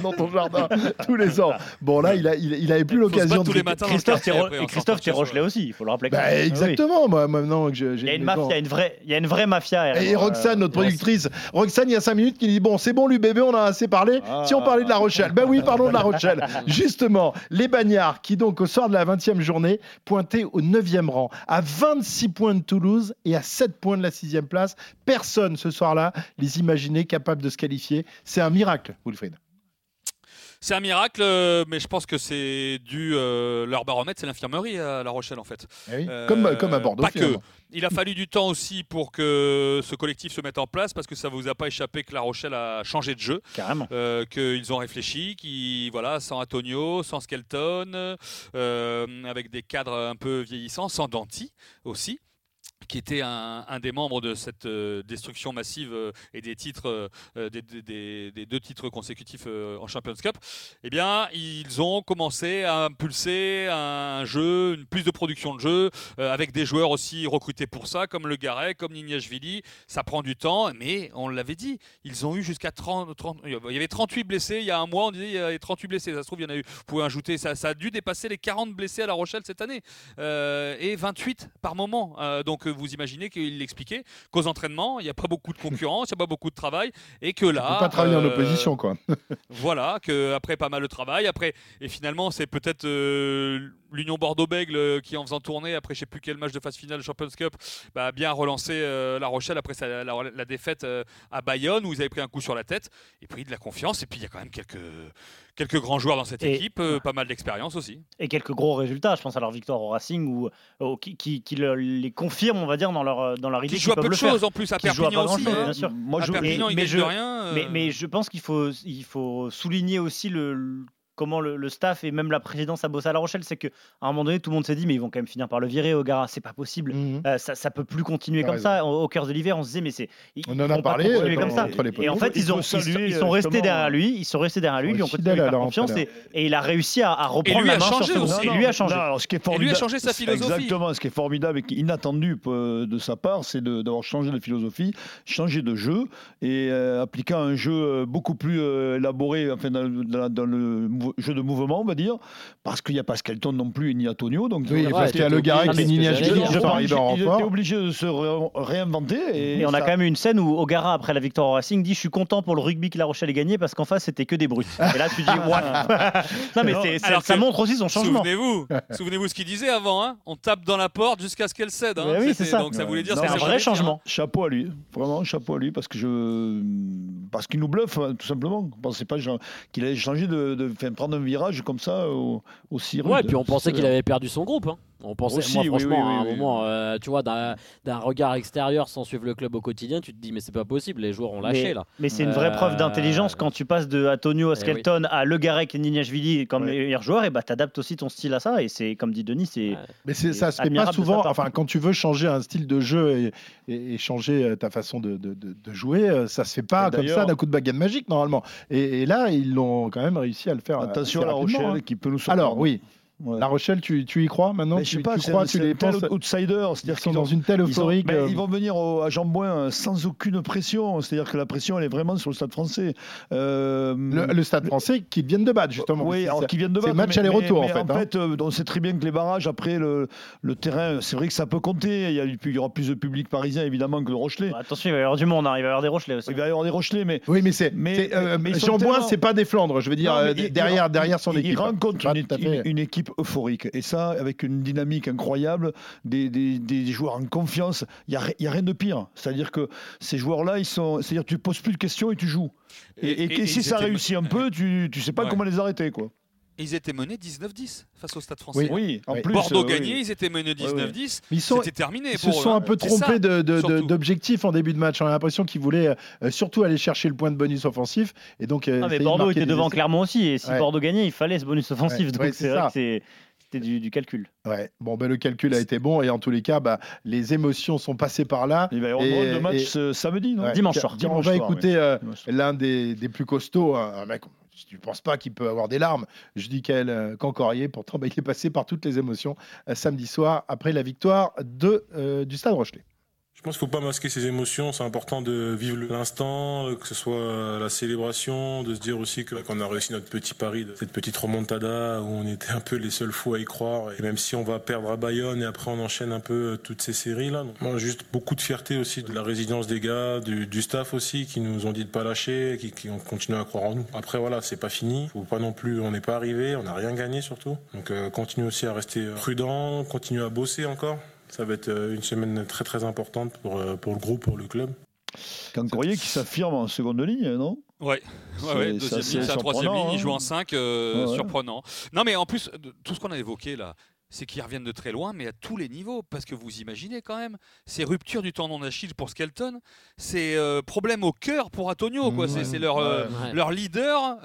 dans ton jardin tous les ans. Bon, là, il avait plus l'occasion tous les matins. Christophe, t'es Rochelais aussi, il faut le rappeler. Exactement. Moi, maintenant que j'ai il y a une vraie mafia. Et Roxane, notre productrice, Roxane, il y a 5 minutes, qui dit bon, c'est bon, l'UBB, on en a assez parlé. Si on parlait de La Rochelle, ben oui, parlons de La Rochelle. Justement, les Bagnards, qui donc au soir de la 20e journée, pointaient au 9e rang, à 26 points de Toulouse et à 7 points de la 6e place. Personne ce soir-là les imaginait capables de se qualifier. C'est un miracle, Wilfried. C'est un miracle, mais je pense que c'est dû. Leur baromètre, c'est l'infirmerie à La Rochelle, en fait. Oui. Comme à Bordeaux. Pas que. Il a fallu du temps aussi pour que ce collectif se mette en place, parce que ça ne vous a pas échappé que La Rochelle a changé de jeu. Carrément. Qu'ils ont réfléchi, sans Antonio, sans Skelton, avec des cadres un peu vieillissants, sans Danti aussi, qui était un des membres de cette destruction massive et des titres, des 2 titres consécutifs en Champions Cup. Eh bien, ils ont commencé à impulser un jeu, plus de production de jeu, avec des joueurs aussi recrutés pour ça, comme Le Garec, comme Nignashvili. Ça prend du temps, mais on l'avait dit, ils ont eu jusqu'à 30. Il y avait 38 blessés il y a un mois, on disait il y avait 38 blessés. Ça se trouve, il y en a eu. Vous pouvez ajouter, ça a dû dépasser les 40 blessés à La Rochelle cette année. Et 28 par moment. Donc, vous imaginez qu'il l'expliquait qu'aux entraînements, il n'y a pas beaucoup de concurrence, il n'y a pas beaucoup de travail, et que là... On ne peut pas travailler en opposition, quoi. Voilà, qu'après pas mal de travail, et finalement, c'est peut-être l'Union Bordeaux-Bègles qui, en faisant tourner, après je ne sais plus quel match de phase finale de Champions Cup, a bien relancé La Rochelle après la défaite à Bayonne, où ils avaient pris un coup sur la tête, et puis de la confiance, et puis il y a quand même quelques grands joueurs dans cette équipe, pas mal d'expérience aussi. Et quelques gros résultats, je pense à leur victoire au Racing, qui les confirment, on va dire, dans leur idée. Qui joue à peu de choses en plus, à Perpignan aussi. Bien sûr. Moi, à Perpignan, il gagne de rien. Mais je pense qu'il faut souligner aussi comment le staff et même la présidence a bossé à La Rochelle. C'est qu'à un moment donné, tout le monde s'est dit, mais ils vont quand même finir par le virer, O'Gara, c'est pas possible. Ça peut plus continuer comme ça. Au cœur de l'hiver, on se disait, mais on en a parlé comme ça. Et en fait, ils sont restés derrière lui. Ils sont restés derrière lui. Ils ont continué à faire confiance et il a réussi à reprendre la main sur son. Et lui a changé. Et lui a changé sa philosophie. Exactement. Ce qui est formidable et inattendu de sa part, c'est d'avoir changé de philosophie, changé de jeu et appliquant un jeu beaucoup plus élaboré, enfin dans le jeu de mouvement, on va dire, parce qu'il n'y a pas Skelton non plus ni Antonio. Donc parce qu'il y a Le Garec et Nignashvili qui sont arrivés en renfort. Il était obligé de se réinventer. Et on a quand même eu une scène où O'Gara, après la victoire au Racing, dit « Je suis content pour le rugby que La Rochelle ait gagné parce qu'en face, c'était que des brutes. » Et là, tu dis « What ?» Non, mais ça montre aussi son changement. Souvenez-vous ce qu'il disait avant, hein, on tape dans la porte jusqu'à ce qu'elle cède. Hein. Oui, c'est ça. Donc ça voulait dire c'est un vrai changement. Chapeau à lui, vraiment chapeau à lui, parce qu'il nous bluffe, tout simplement. On ne pensait pas qu'il allait changer de prendre un virage comme ça aussi rude. Ouais, puis on pensait qu'il avait perdu son groupe. Hein. On pensait, aussi, moi franchement, à un oui. moment, tu vois, d'un regard extérieur sans suivre le club au quotidien, tu te dis mais c'est pas possible, les joueurs ont lâché là. Mais c'est une vraie preuve d'intelligence quand tu passes de Antonio à Skelton à Le Garec et Nignashvili comme meilleurs joueurs, et bah t'adaptes aussi ton style à ça, et c'est comme dit Denis, c'est. Mais ça se fait pas souvent. Enfin, quand tu veux changer un style de jeu et changer ta façon de jouer, ça se fait pas comme ça d'un coup de baguette magique normalement. Et là, ils l'ont quand même réussi à le faire. Attention à La Rochelle qui peut nous sortir. Alors oui. Ouais. La Rochelle, tu y crois maintenant? Je sais pas, tu les penses outsider, c'est-à-dire qu'ils sont dans une telle euphorie. Ils vont venir à Jambouin sans aucune pression, c'est-à-dire que la pression elle est vraiment sur le Stade Français. Le Stade Français qui viennent de battre justement. Oui, alors qui viennent de battre. C'est match aller-retour en fait. En fait, on sait très bien que les barrages après le terrain, c'est vrai que ça peut compter. Il y aura plus de public parisien évidemment que le Rochelais. Attention, il va y avoir du monde, il va y avoir des Rochelais aussi. Il va y avoir des Rochelais, mais oui, mais Jambouin, c'est pas des Flandres. Je veux dire derrière son équipe. Il rencontre une équipe euphorique. Et ça, avec une dynamique incroyable, des joueurs en confiance, il n'y a rien de pire. C'est-à-dire que ces joueurs-là, c'est-à-dire que tu ne poses plus de questions et tu joues. Et si ça réussit un peu, tu ne sais pas comment les arrêter, quoi. Ils étaient menés 19-10 face au Stade Français. Oui, en plus. Bordeaux gagné, ils étaient menés 19-10. C'était terminé. Ils se sont un peu trompés d'objectifs en début de match. On a l'impression qu'ils voulaient surtout aller chercher le point de bonus offensif. Et donc, mais Bordeaux était devant Clermont aussi. Et si Bordeaux gagnait, il fallait ce bonus offensif. Donc c'est vrai que c'était du calcul. Ouais. Bon, le calcul a été bon et en tous les cas, les émotions sont passées par là. Il va y avoir deux matchs samedi, non? Dimanche soir. On va écouter l'un des plus costauds, un mec. Si tu ne penses pas qu'il peut avoir des larmes, je dis Cancorier, pourtant il est passé par toutes les émotions samedi soir après la victoire du Stade Rochelais. pense qu'il ne faut pas masquer ses émotions, c'est important de vivre l'instant, que ce soit la célébration, de se dire aussi qu'on a réussi notre petit pari, cette petite remontada où on était un peu les seuls fous à y croire. Et même si on va perdre à Bayonne et après on enchaîne un peu toutes ces séries-là. Donc, moi, juste beaucoup de fierté aussi de la résilience des gars, du staff aussi qui nous ont dit de ne pas lâcher, qui ont continué à croire en nous. Après voilà, c'est pas fini, faut pas non plus, on n'est pas arrivé, on n'a rien gagné surtout. Donc continue aussi à rester prudent, continue à bosser encore. Ça va être une semaine très très importante pour le groupe, pour le club. Cancorier qui s'affirme en seconde ligne, non ? Ouais, deuxième ligne, c'est la troisième ligne, il joue en 5, surprenant. Non mais en plus, tout ce qu'on a évoqué là, c'est qu'ils reviennent de très loin, mais à tous les niveaux. Parce que vous imaginez quand même, ces ruptures du tendon d'Achille pour Skelton, c'est problème au cœur pour Antonio. Quoi. C'est leur leader.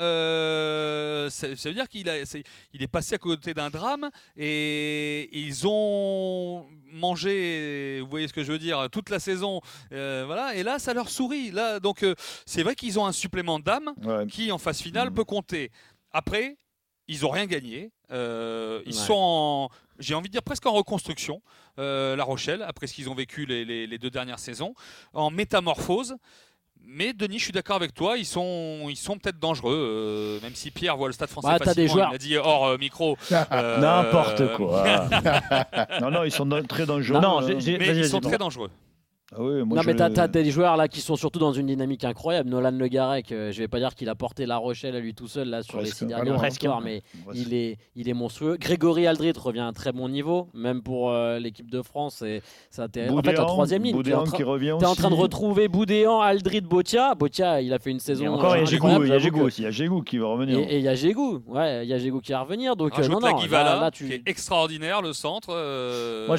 Ça veut dire qu'il est passé à côté d'un drame et ils ont mangé, vous voyez ce que je veux dire, toute la saison. Voilà, et là, ça leur sourit. Là, donc, c'est vrai qu'ils ont un supplément d'âme qui, en phase finale, peut compter. Après, ils n'ont rien gagné. Ils sont, j'ai envie de dire, presque en reconstruction, La Rochelle, après ce qu'ils ont vécu les 2 dernières saisons, en métamorphose. Mais Denis, je suis d'accord avec toi, ils sont peut-être dangereux, même si Pierre voit le Stade Français facilement, il l'a dit hors micro. N'importe quoi. Non, ils sont très dangereux. Non, mais ils sont très dangereux. Ah oui, non mais t'as des joueurs là qui sont surtout dans une dynamique incroyable. Nolan Le Garec, je vais pas dire qu'il a porté La Rochelle à lui tout seul là sur les 6 dernières victoires, mais il est monstrueux. Grégory Aldrit revient à un très bon niveau, même pour l'équipe de France. Et ça en fait, en troisième ligne, t'es en train de retrouver Boudéan, Aldrit, Botia. Botia, il a fait une saison. Et encore, il y a Jégou aussi. Il y a Jégou qui va revenir. Et il y a Jégou, il y a Jégou qui va revenir. Donc là, qui est extraordinaire, le centre. Moi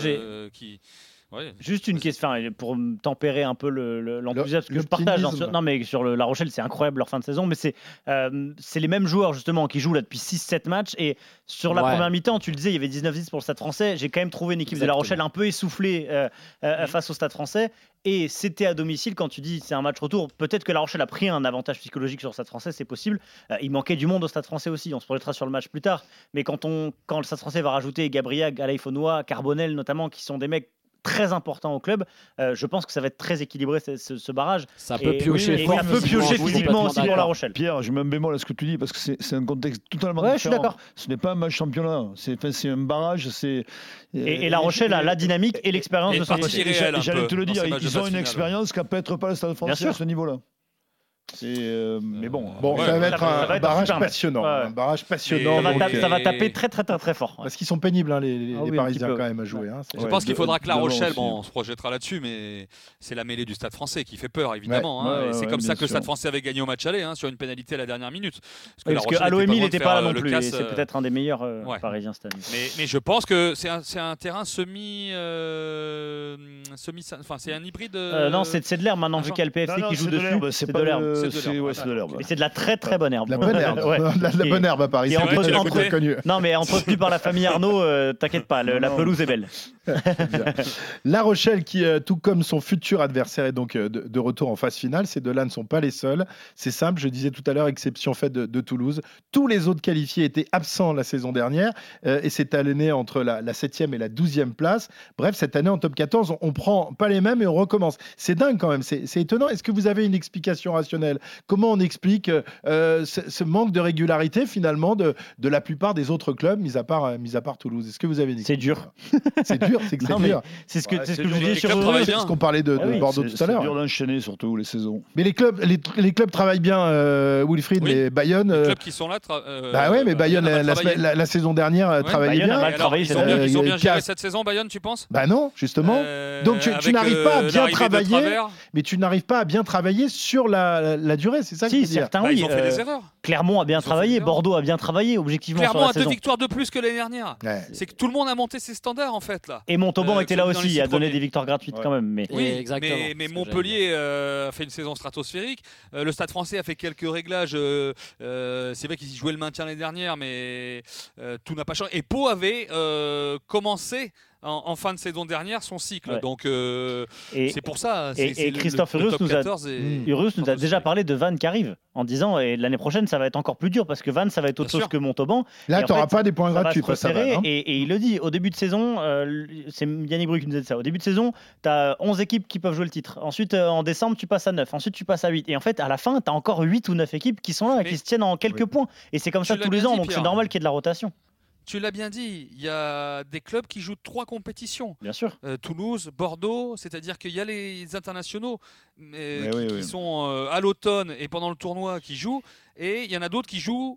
juste une question, pour tempérer un peu l'enthousiasme que je partage. Non, mais sur La Rochelle, c'est incroyable leur fin de saison, mais c'est les mêmes joueurs justement qui jouent là depuis 6-7 matchs. Et sur la première mi-temps, tu le disais, il y avait 19-10 pour le Stade Français. J'ai quand même trouvé une équipe de La Rochelle un peu essoufflée face au Stade Français. Et c'était à domicile. Quand tu dis c'est un match retour, peut-être que La Rochelle a pris un avantage psychologique sur le Stade Français, c'est possible. Il manquait du monde au Stade Français aussi. On se projettera sur le match plus tard. Mais quand le Stade Français va rajouter Gabriel, Alaïfonois, Carbonel notamment, qui sont des mecs très important au club, je pense que ça va être très équilibré ce barrage. Ça peut piocher fort. Ça peut piocher physiquement aussi pour La Rochelle. Pierre, je mets un bémol à ce que tu dis parce que c'est un contexte totalement différent. Je suis d'accord. Ce n'est pas un match championnat, c'est un barrage. Et La Rochelle a la dynamique et l'expérience de son côté. J'allais te le dire, ils ont une expérience qu'a peut-être pas le Stade Français à ce niveau-là. Mais bon, ça va être un barrage passionnant. Un barrage passionnant. Ça va taper très très très très fort. Parce qu'ils sont pénibles les Parisiens quand même à jouer. Je pense qu'il faudra que La Rochelle, on se projettera là-dessus, mais c'est la mêlée du Stade Français qui fait peur évidemment. C'est comme ça que le Stade Français avait gagné au match aller, sur une pénalité à la dernière minute. Parce que Aloemi n'était pas là non plus. C'est peut-être un des meilleurs Parisiens cette année. Mais je pense que c'est un terrain semi, enfin c'est un hybride. Non, c'est de l'herbe maintenant vu qu'il y a le PFC qui joue dessus. C'est de l'herbe. C'est de l'herbe. Mais c'est de la très très bonne herbe. La bonne herbe. La bonne herbe à Paris. Non, mais entretenue par la famille Arnaud, t'inquiète pas, la pelouse est belle. La Rochelle qui, tout comme son futur adversaire, est donc de retour en phase finale. Ces deux-là ne sont pas les seuls. C'est simple, je disais tout à l'heure, exception faite de Toulouse. Tous les autres qualifiés étaient absents la saison dernière et c'est allé entre la 7e et la 12e place. Bref, cette année en top 14, on prend pas les mêmes et on recommence. C'est dingue quand même, c'est étonnant. Est-ce que vous avez une explication rationnelle ? Comment on explique ce manque de régularité finalement de la plupart des autres clubs, mis à part Toulouse ? Est-ce que vous avez une explication ? C'est dur, c'est dur. C'est ce que je vous disais sur ce qu'on parlait de Bordeaux tout à l'heure. C'est dur d'enchaîner surtout les saisons. Mais les clubs travaillent bien, Wilfried, mais Bayonne. Les clubs qui sont là. Mais Bayonne la saison dernière travaillait bien. Ils ont bien géré cette saison, Bayonne, tu penses ? Bah non, justement. Donc tu n'arrives pas à bien travailler, mais tu n'arrives pas à bien travailler sur la durée, c'est ça que si, certains ils ont fait des erreurs. Clermont a bien travaillé, Bordeaux a bien travaillé, objectivement. Clermont a 2 victoires de plus que l'année dernière. C'est que tout le monde a monté ses standards en fait là. Et Montauban était là aussi, il a donné des victoires gratuites quand même. Oui, exactement. Mais Montpellier a fait une saison stratosphérique. Le Stade Français a fait quelques réglages. C'est vrai qu'ils y jouaient le maintien l'année dernière, mais tout n'a pas changé. Et Pau avait commencé en fin de saison dernière son cycle. Ouais. Donc c'est pour ça. Et Christophe Urus nous a déjà parlé de Vannes qui arrive en disant et l'année prochaine ça va être encore plus dur parce que Vannes ça va être autre chose que Montauban. Là tu n'auras pas des points gratuits. Et il le dit au début de saison, c'est Yannick Bru qui nous disait ça. Au début de saison, tu as 11 équipes qui peuvent jouer le titre. Ensuite en décembre tu passes à 9. Ensuite tu passes à 8. Et en fait à la fin tu as encore 8 ou 9 équipes qui sont là, qui se tiennent en quelques points. Et c'est comme ça tous les ans, donc c'est normal qu'il y ait de la rotation. Tu l'as bien dit, il y a des clubs qui jouent 3 compétitions. Bien sûr. Toulouse, Bordeaux, c'est-à-dire qu'il y a les internationaux qui sont à l'automne et pendant le tournoi qui jouent, et il y en a d'autres qui jouent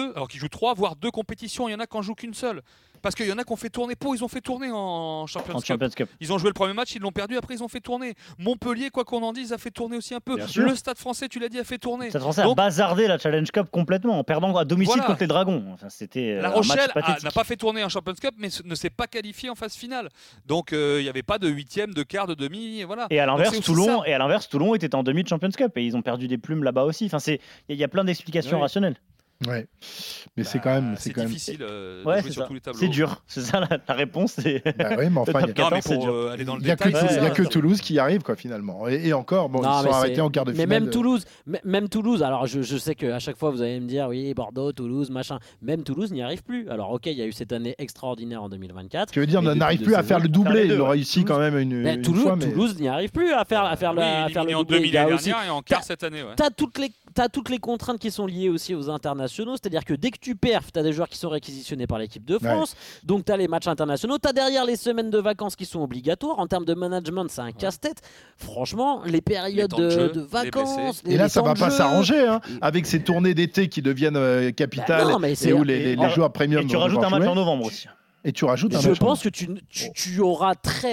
3, voire 2 compétitions. Il y en a qui n'en jouent qu'une seule. Parce qu'il y en a qui ont fait tourner Pau, ils ont fait tourner en Champions Cup. Ils ont joué le premier match, ils l'ont perdu, après ils ont fait tourner. Montpellier, quoi qu'on en dise, a fait tourner aussi un peu. Le Stade Français, tu l'as dit, a fait tourner. Le Stade Français a bazardé la Challenge Cup complètement en perdant à domicile contre les Dragons. Enfin, c'était La Rochelle n'a pas fait tourner en Champions Cup, mais ne s'est pas qualifié en phase finale. Donc il n'y avait pas de 8e, de quart, de demi. Voilà. Et à l'inverse, Toulon était en demi de Champions Cup et ils ont perdu des plumes là-bas aussi. Enfin, il y a plein d'explications rationnelles. Ouais, mais c'est quand même difficile de jouer sur tous les tableaux. C'est dur, c'est ça la réponse. Oui, mais enfin, aller dans le détail, il n'y a que Toulouse qui y arrive quoi finalement. Et encore, ils sont arrêtés en quart de finale. Mais même Toulouse. Alors je sais qu'à chaque fois vous allez me dire oui Bordeaux, Toulouse, machin. Même Toulouse n'y arrive plus. Alors ok, il y a eu cette année extraordinaire en 2024. Tu veux dire, on n'arrive plus à faire le doublé. Ils l'ont réussi quand même une fois. Toulouse n'y arrive plus à faire le doublé. En demi l'année dernière et en quart cette année. T'as toutes les contraintes qui sont liées aussi aux internationaux, c'est-à-dire que dès que tu perfs, t'as des joueurs qui sont réquisitionnés par l'équipe de France, donc t'as les matchs internationaux, t'as derrière les semaines de vacances qui sont obligatoires. En termes de management, c'est un casse-tête. Franchement, les périodes de vacances. Et là, ça va pas s'arranger, hein, avec ces tournées d'été qui deviennent capitales et où les joueurs premium. Et tu rajoutes un match en novembre aussi. Et tu rajoutes un Je pense que tu auras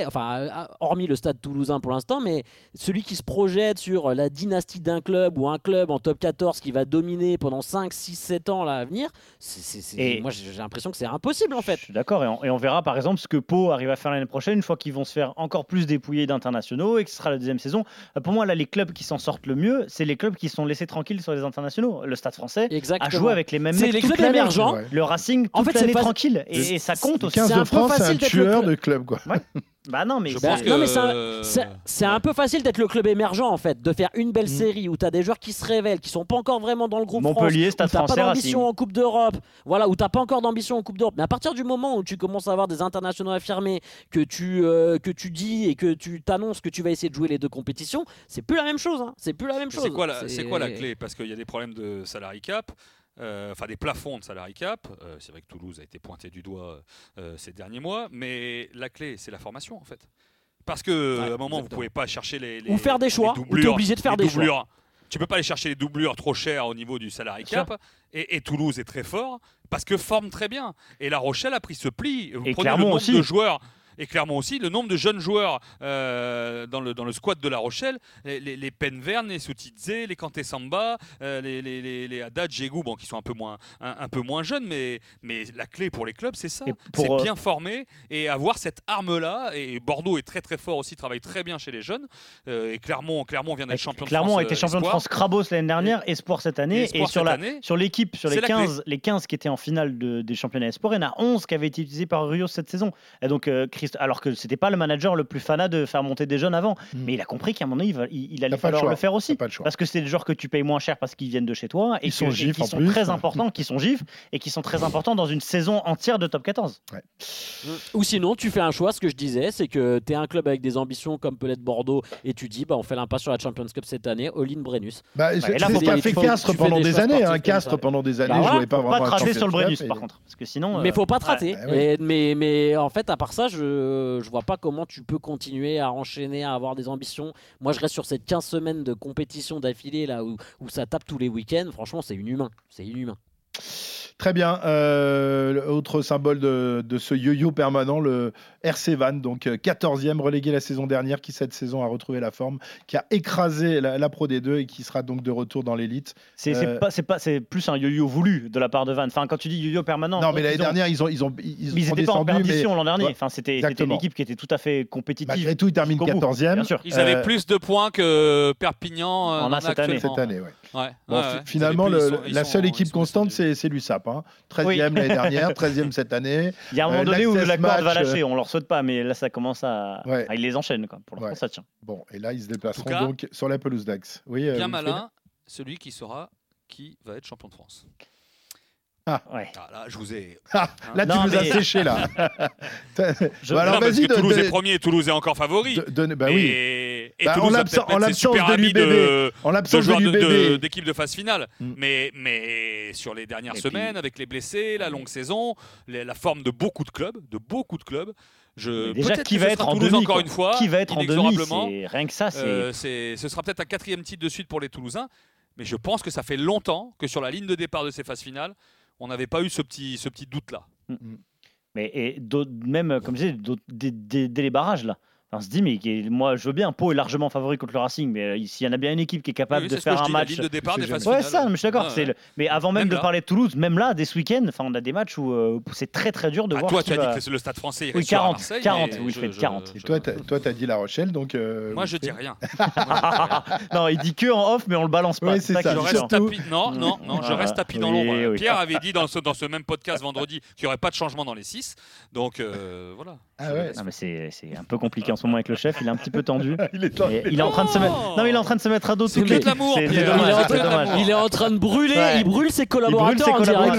hormis le Stade Toulousain pour l'instant, mais celui qui se projette sur la dynastie d'un club ou un club en top 14 qui va dominer pendant 5, 6, 7 ans là, à venir, moi j'ai l'impression que c'est impossible en fait. Je suis d'accord, et on verra par exemple ce que Pau arrive à faire l'année prochaine, une fois qu'ils vont se faire encore plus dépouiller d'internationaux et que ce sera la deuxième saison. Pour moi, là, les clubs qui s'en sortent le mieux, c'est les clubs qui sont laissés tranquilles sur les internationaux. Le Stade Français a joué avec les mêmes mecs les clubs émergents. Le Racing toute l'année tranquille, et ça compte. 15 de France, c'est un tueur de club quoi. Ouais. Bah non, mais c'est un peu facile d'être le club émergent en fait, de faire une belle série où tu as des joueurs qui se révèlent, qui sont pas encore vraiment dans le groupe Montpellier, France, où t'as pas d'ambition en Coupe d'Europe, voilà, où t'as pas encore d'ambition en Coupe d'Europe. Mais à partir du moment où tu commences à avoir des internationaux affirmés, que tu dis et que tu t'annonces que tu vas essayer de jouer les 2 compétitions, c'est plus la même chose. Hein. C'est plus la même chose. C'est quoi la clé? Parce qu'il y a des problèmes de salary cap. Des plafonds de salary cap. C'est vrai que Toulouse a été pointé du doigt ces derniers mois, mais la clé, c'est la formation en fait. Parce que à un moment, vous pouvez pas chercher ou faire des choix, ou t'es obligé de faire des choix. Tu peux pas aller chercher les doublures trop chères au niveau du salary cap. Et Toulouse est très fort parce que forme très bien. Et La Rochelle a pris ce pli. Vous prenez le nombre de joueurs. Et clairement aussi, le nombre de jeunes joueurs dans le squad de La Rochelle, les Penverne, les Soutidze, les Kanté Samba, les Haddad, Djegou, qui sont un peu moins jeunes, mais la clé pour les clubs, c'est ça. C'est bien formé et avoir cette arme-là. Et Bordeaux est très très fort aussi, travaille très bien chez les jeunes. Et Clermont vient d'être champion de France. Clermont a été champion de France Crabos l'année dernière, Espoir cette année. Et sur l'équipe, sur les 15 qui étaient en finale des championnats Espoir, il y en a 11 qui avaient été utilisés par Rios cette saison. Et donc, alors que c'était pas le manager le plus fanat de faire monter des jeunes avant, mais il a compris qu'à un moment donné il allait falloir le faire aussi, parce que c'est des joueurs que tu payes moins cher parce qu'ils viennent de chez toi et qui sont très importants, qui sont gifs et qui sont très importants dans une saison entière de top 14. Ou sinon tu fais un choix, ce que je disais, c'est que tu es un club avec des ambitions comme peut l'être Bordeaux et tu dis on fait l'impasse sur la Champions Cup cette année, all-in Brennus. Là faut pas fait Castres pendant des années, Castres pendant des années jouait pas vraiment. Pas te rater sur le Brennus par contre, parce que sinon. Mais faut pas te rater. Mais en fait à part ça je vois pas comment tu peux continuer à enchaîner, à avoir des ambitions. Moi je reste sur cette 15 semaines de compétition d'affilée là où ça tape tous les week-ends. Franchement c'est inhumain. Très bien. Autre symbole de ce yo-yo permanent, le RC Vannes, donc 14e relégué la saison dernière, qui cette saison a retrouvé la forme, qui a écrasé la Pro D2 et qui sera donc de retour dans l'élite. C'est plus un yo-yo voulu de la part de Vannes. Enfin, quand tu dis yo-yo permanent. Non, mais l'année dernière, ils n'étaient pas en perdition l'an dernier. Enfin, c'était une équipe qui était tout à fait compétitive. Malgré tout, ils terminent 14e. Bien sûr. Ils avaient plus de points que Perpignan en a cette année. Finalement, la seule équipe constante, c'est l'USAP. tape. 13e l'année dernière, 13e cette année. Il y a un moment donné où la corde va match, lâcher, on ne leur souhaite pas, mais là ça commence à. Ils les enchaînent, quoi. Pour l'instant, ça tient. Bon, et là, ils se déplaceront cas, donc sur la pelouse d'Aix. Oui, bien Wilfried. malin, celui qui saura qui va être champion de France. Ah. Là, je vous ai. Là, tu nous as séché, là. Alors, vas-y. Toulouse est premier, Toulouse est encore favori. Bah oui. Et Toulouse en l'absence de l'UBB. En l'absence de l'UBB. D'équipe de phase finale. Mais sur les dernières semaines, avec les blessés, la longue saison, la forme de beaucoup de clubs, déjà, qui va être en demi, encore une fois, qui va être en demi, rien que ça, ce sera peut-être un 4e titre de suite pour les Toulousains. Mais je pense que ça fait longtemps que sur la ligne de départ de ces phases finales, on n'avait pas eu ce petit doute-là. Mais même, comme je disais, dès les barrages, là. On se dit, mais moi, je veux bien, Pau est largement favori contre le Racing, mais s'il y en a bien une équipe qui est capable de faire un match. La ligne de départ des phases finales. Ça, mais je suis d'accord. Mais avant même de parler de Toulouse, même là, dès ce week-end, on a des matchs où c'est très très dur de voir. Toi, tu as dit que le Stade français irait 40, Marseille. 40, Wilfried, 40. Et toi, tu as dit La Rochelle, donc. Moi, je dis rien. Non, il dit que en off, mais on le balance pas. Oui, c'est ça. Je reste tapis. Non, je reste tapis dans l'ombre. Pierre avait dit dans ce même podcast vendredi qu'il n'y aurait pas de changement dans les 6. Donc voilà. Mais c'est un peu compliqué en ce moment avec le chef. Il est un petit peu tendu. Il est en train de se mettre. Non, il est en train de se mettre à dos. C'est que de l'amour. Il est en train de brûler. Il brûle ses collaborateurs en direct.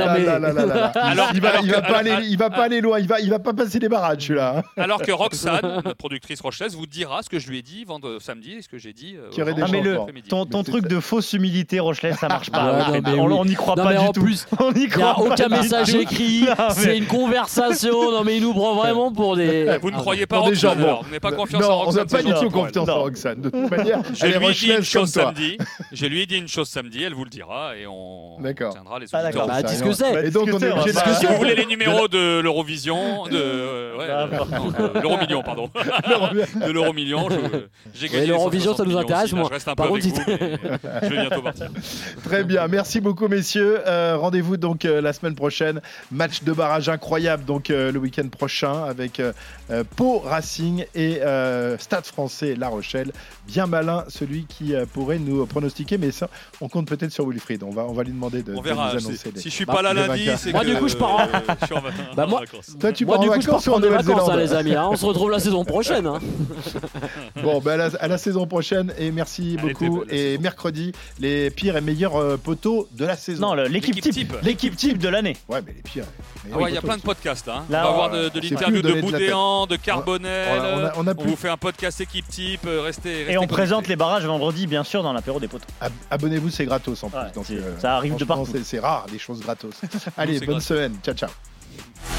Il va pas aller loin. Il va pas passer les barrages, celui-là. Alors que Roxane, notre productrice rochelaise, vous dira ce que je lui ai dit samedi et ce que j'ai dit. Ton truc de fausse humilité rochelaise, ça marche pas. On n'y croit pas du tout. Il n'y a aucun message écrit. C'est une conversation. Non, mais il nous prend vraiment pour des. Vous ne croyez pas Roxane, vous n'avez pas confiance en Roxane. On n'a pas du tout confiance en Roxane. De toute manière, elle est rochelaise comme toi. Je lui ai dit une chose samedi, elle vous le dira et on tiendra les auditeurs. Dis ce que c'est. Et donc, on est obligé de. Si vous voulez les numéros de l'Eurovision, de l'Euromillion, pardon. De l'Euromillion, j'ai gagné. L'Eurovision, ça nous intéresse, moi. Je reste un peu avec vous, je vais bientôt partir. Très bien, merci beaucoup, messieurs. Rendez-vous donc la semaine prochaine. Match de barrage incroyable, donc le week-end prochain avec Pau, Racing et Stade Français, La Rochelle. Bien malin, celui qui pourrait nous pronostiquer, mais ça, on compte peut-être sur Wilfried. On va lui demander de nous annoncer. Si je suis pas là lundi, c'est moi, que... du coup, je pars en... Toi, tu pars en vacances ou en Nouvelle-Zélande, les amis. On se retrouve la saison prochaine. Bon, à la saison prochaine, et merci beaucoup. Et mercredi, les pires et meilleurs poteaux de la saison. Non, l'équipe type de l'année. Ouais, mais les pires. Il y a plein de podcasts. On va avoir de l'interview de Boudéan, de Carbonel. On vous fait un podcast équipe type. Restez et on présente les barrages vendredi, bien sûr, dans l'apéro des poteaux. Abonnez-vous, c'est gratos en plus. Donc, ça arrive de partout. C'est rare, des choses gratos. Allez, bonne semaine. Ciao, ciao.